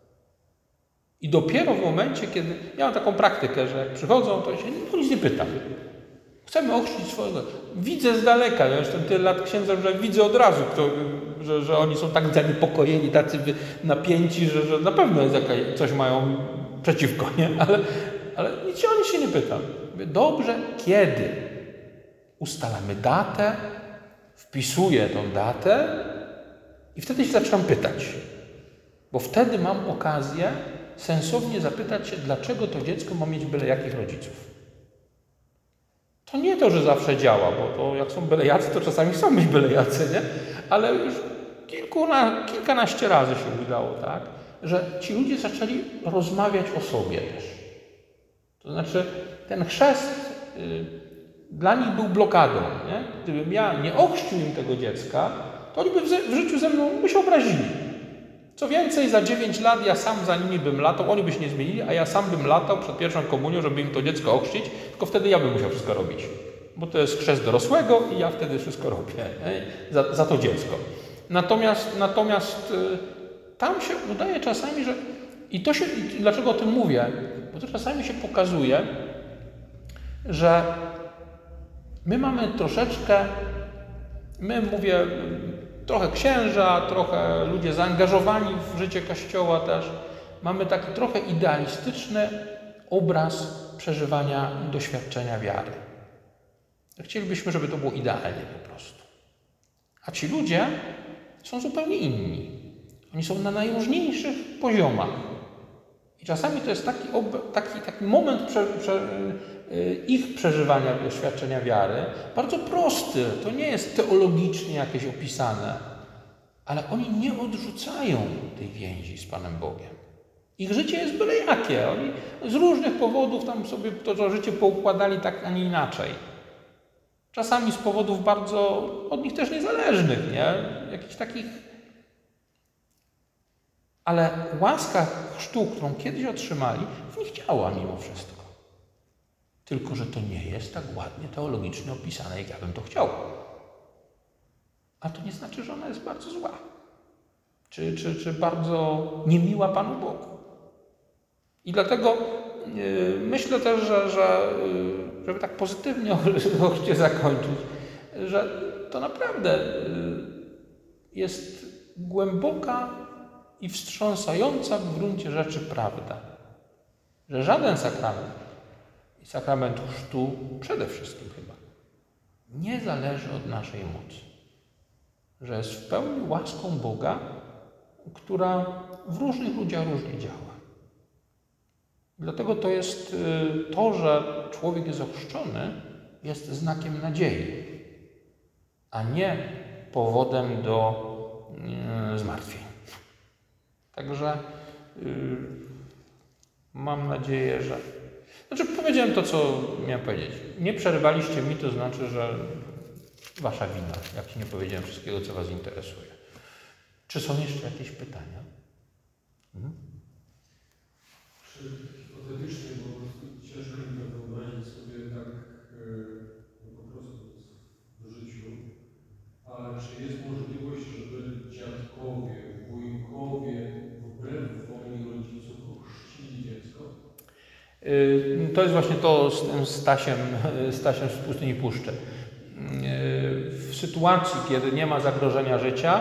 I dopiero w momencie, kiedy... Ja mam taką praktykę, że jak przychodzą, to się o nic nie pytam. Chcemy ochrzcić swojego. Widzę z daleka, ja jestem tyle lat księdzem, że widzę od razu, kto, że, że oni są tak zaniepokojeni, tacy napięci, że, że na pewno jest jakaś, coś mają przeciwko, nie? Ale, ale nic się o nic się nie pytam. Mówię, dobrze, kiedy? Ustalamy datę, wpisuję tą datę i wtedy się zaczynam pytać. Bo wtedy mam okazję sensownie zapytać się, dlaczego to dziecko ma mieć byle jakich rodziców. To nie to, że zawsze działa, bo to jak są byle jacy, to czasami chcą być byle jacy, nie? Ale już kilkuna, kilkanaście razy się udało, tak? Że ci ludzie zaczęli rozmawiać o sobie też. To znaczy ten chrzest y, dla nich był blokadą, nie? Gdybym ja nie ochrzcił im tego dziecka, to oni by w, w życiu ze mną by się obrazili. Co więcej, za dziewięć lat ja sam za nimi bym latał, oni by się nie zmienili, a ja sam bym latał przed pierwszą komunią, żeby im to dziecko ochrzcić, tylko wtedy ja bym musiał wszystko robić. Bo to jest chrzest dorosłego i ja wtedy wszystko robię za, za to dziecko. Natomiast, natomiast y, tam się udaje czasami, że... I to się... I dlaczego o tym mówię? Bo to czasami się pokazuje, że my mamy troszeczkę... My, mówię... Trochę księża, trochę ludzie zaangażowani w życie Kościoła też. Mamy taki trochę idealistyczny obraz przeżywania doświadczenia wiary. Chcielibyśmy, żeby to było idealnie po prostu. A ci ludzie są zupełnie inni. Oni są na najróżniejszych poziomach. I czasami to jest taki, taki, taki moment prze, prze, ich przeżywania doświadczenia wiary, bardzo prosty. To nie jest teologicznie jakieś opisane, ale oni nie odrzucają tej więzi z Panem Bogiem. Ich życie jest byle jakie. Oni z różnych powodów tam sobie to życie poukładali tak, a nie inaczej. Czasami z powodów bardzo od nich też niezależnych, nie? Jakichś takich. Ale łaska chrztu, którą kiedyś otrzymali, w nich działa mimo wszystko. Tylko że to nie jest tak ładnie teologicznie opisane, jak ja bym to chciał. A to nie znaczy, że ona jest bardzo zła. Czy, czy, czy bardzo niemiła Panu Bogu. I dlatego yy, myślę też, że, że yy, żeby tak pozytywnie o chrzcie zakończyć, że to naprawdę yy, jest głęboka i wstrząsająca w gruncie rzeczy prawda, że żaden sakrament, i sakrament chrztu przede wszystkim chyba, nie zależy od naszej mocy. Że jest w pełni łaską Boga, która w różnych ludziach różnie działa. Dlatego to jest to, że człowiek jest ochrzczony, jest znakiem nadziei, a nie powodem do zmartwień. Także yy, mam nadzieję, że... Znaczy powiedziałem to, co miałem powiedzieć. Nie przerwaliście mi, to znaczy, że wasza wina, jak ci nie powiedziałem wszystkiego, co was interesuje. Czy są jeszcze jakieś pytania? Hmm? Czy hipotetycznie, bo ciężko mi to wyobrazić sobie tak yy, po prostu w życiu, ale czy jest możliwość, żeby dziadkowie, wujkowie wbrew woli rodziców ochrzcili dziecko? Yy, to jest właśnie to z tym Stasiem, Stasiem z Pustyni Puszczy. Yy, w sytuacji, kiedy nie ma zagrożenia życia,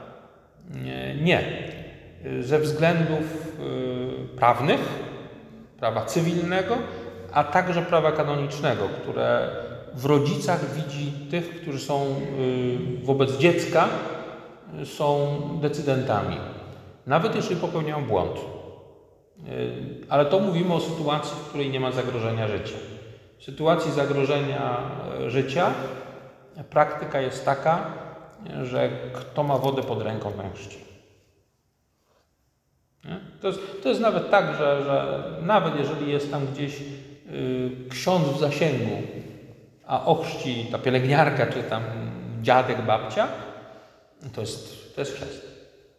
yy, nie. Yy, ze względów yy, prawnych, prawa cywilnego, a także prawa kanonicznego, które w rodzicach widzi tych, którzy są yy, wobec dziecka, yy, są decydentami. Nawet jeśli popełniają błąd. Ale to mówimy o sytuacji, w której nie ma zagrożenia życia. W sytuacji zagrożenia życia praktyka jest taka, że kto ma wodę pod ręką, ten chrzci. To jest, to jest nawet tak, że, że nawet jeżeli jest tam gdzieś y, ksiądz w zasięgu, a ochrzci ta pielęgniarka, czy tam dziadek, babcia, to jest, to jest chrzest.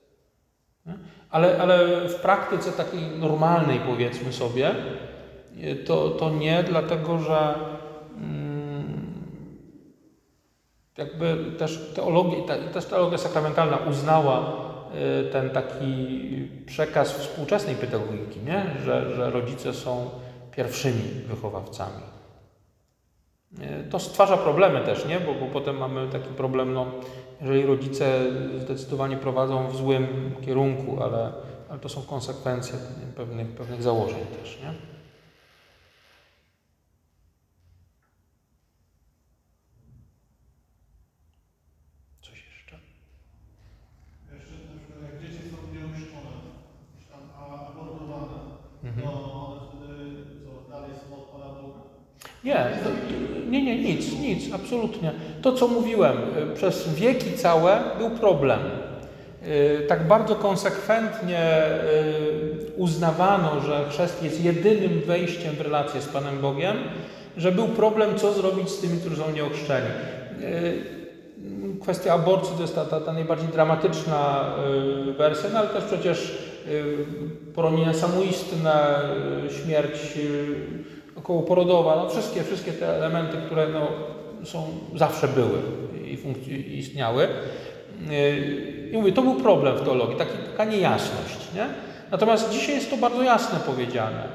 Nie? Ale, ale w praktyce takiej normalnej, powiedzmy sobie, to, to nie, dlatego że mm, jakby też teologia, też teologia sakramentalna uznała ten taki przekaz współczesnej pedagogiki, nie? Że, że rodzice są pierwszymi wychowawcami. To stwarza problemy też, nie? Bo, bo potem mamy taki problem, no, jeżeli rodzice zdecydowanie prowadzą w złym kierunku, ale, ale to są konsekwencje pewnych, pewnych założeń też, nie? Coś jeszcze? Jeszcze na przykład jak dzieci są nieuczczone, czy tam abortowane, Mhm. to one wtedy co, dalej są od Pana Boga? Nie, to, nie, nie, nic, nic, absolutnie. To, co mówiłem, przez wieki całe był problem. Tak bardzo konsekwentnie uznawano, że chrzest jest jedynym wejściem w relację z Panem Bogiem, że był problem, co zrobić z tymi, którzy są nieochrzczeni. Kwestia aborcji to jest ta, ta, ta najbardziej dramatyczna wersja, no ale też przecież poronienia samoistne, śmierć okołoporodowa, no wszystkie, wszystkie te elementy, które no, są, zawsze były i, funkc- i istniały. I mówię, to był problem w teologii, taki, taka niejasność. Nie? Natomiast dzisiaj jest to bardzo jasno powiedziane.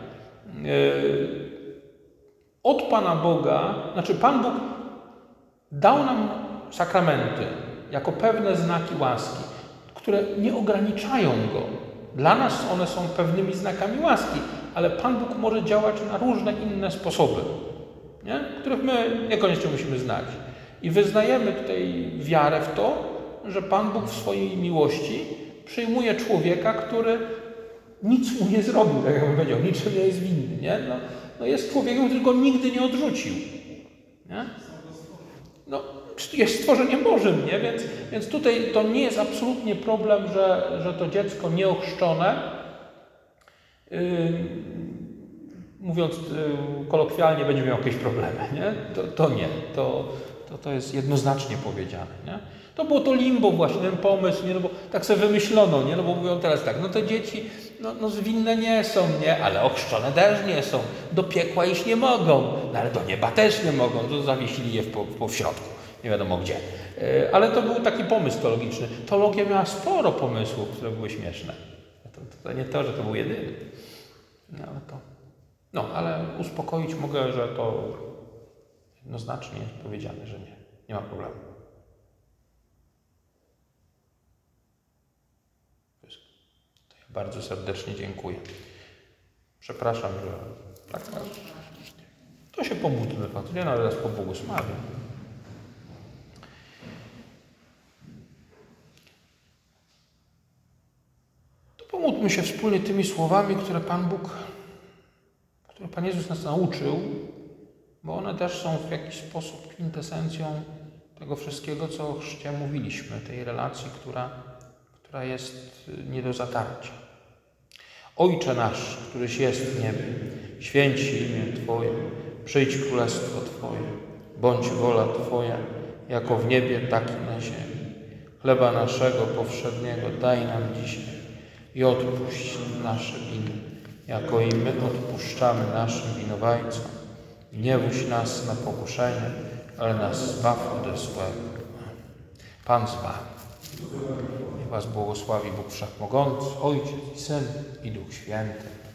Od Pana Boga, znaczy Pan Bóg dał nam sakramenty jako pewne znaki łaski, które nie ograniczają Go. Dla nas one są pewnymi znakami łaski, ale Pan Bóg może działać na różne inne sposoby, nie? Których my niekoniecznie musimy znać. I wyznajemy tutaj wiarę w to, że Pan Bóg w swojej miłości przyjmuje człowieka, który nic mu nie zrobił, tak jak bym powiedział, niczym nie jest winny. Nie? No, no jest człowiekiem, który go nigdy nie odrzucił. Nie? No, jest stworzeniem Bożym, nie? Więc, więc tutaj to nie jest absolutnie problem, że, że to dziecko nieochrzczone, yy, mówiąc yy, kolokwialnie, będzie miało jakieś problemy. Nie? To, to nie. To, to, to jest jednoznacznie powiedziane. Nie? To było to limbo właśnie, ten pomysł, nie? No bo tak sobie wymyślono, nie? No bo mówią teraz tak, no to dzieci no, no zwinne nie są, nie? Ale ochrzczone też nie są. Do piekła iść nie mogą, no ale do nieba też nie mogą. To zawiesili je w, po, po w środku, nie wiadomo gdzie. Yy, ale to był taki pomysł teologiczny. Teologia miała sporo pomysłów, które były śmieszne. To, to, to nie to, że to był jedyny. No, ale to... no, ale uspokoić mogę, że to jednoznacznie jest powiedziane, że nie. Nie ma problemu. To ja bardzo serdecznie dziękuję. Przepraszam, że tak, tak. To się pomódlmy, ja nawet raz pobłogosławię. To pomódlmy się wspólnie tymi słowami, które Pan Bóg, które Pan Jezus nas nauczył, bo one też są w jakiś sposób kwintesencją tego wszystkiego, co o chrzcie mówiliśmy, tej relacji, która, która jest nie do zatarcia. Ojcze nasz, któryś jest w niebie, święć się imię Twoje, przyjdź królestwo Twoje, bądź wola Twoja, jako w niebie, tak i na ziemi. Chleba naszego powszedniego daj nam dzisiaj i odpuść nasze winy, jako i my odpuszczamy naszym winowajcom. Nie wódź nas na pokuszenie, ale nas zbaw ode złego. Pan z wami. Niech was błogosławi Bóg Wszechmogący, Ojciec i Syn i Duch Święty.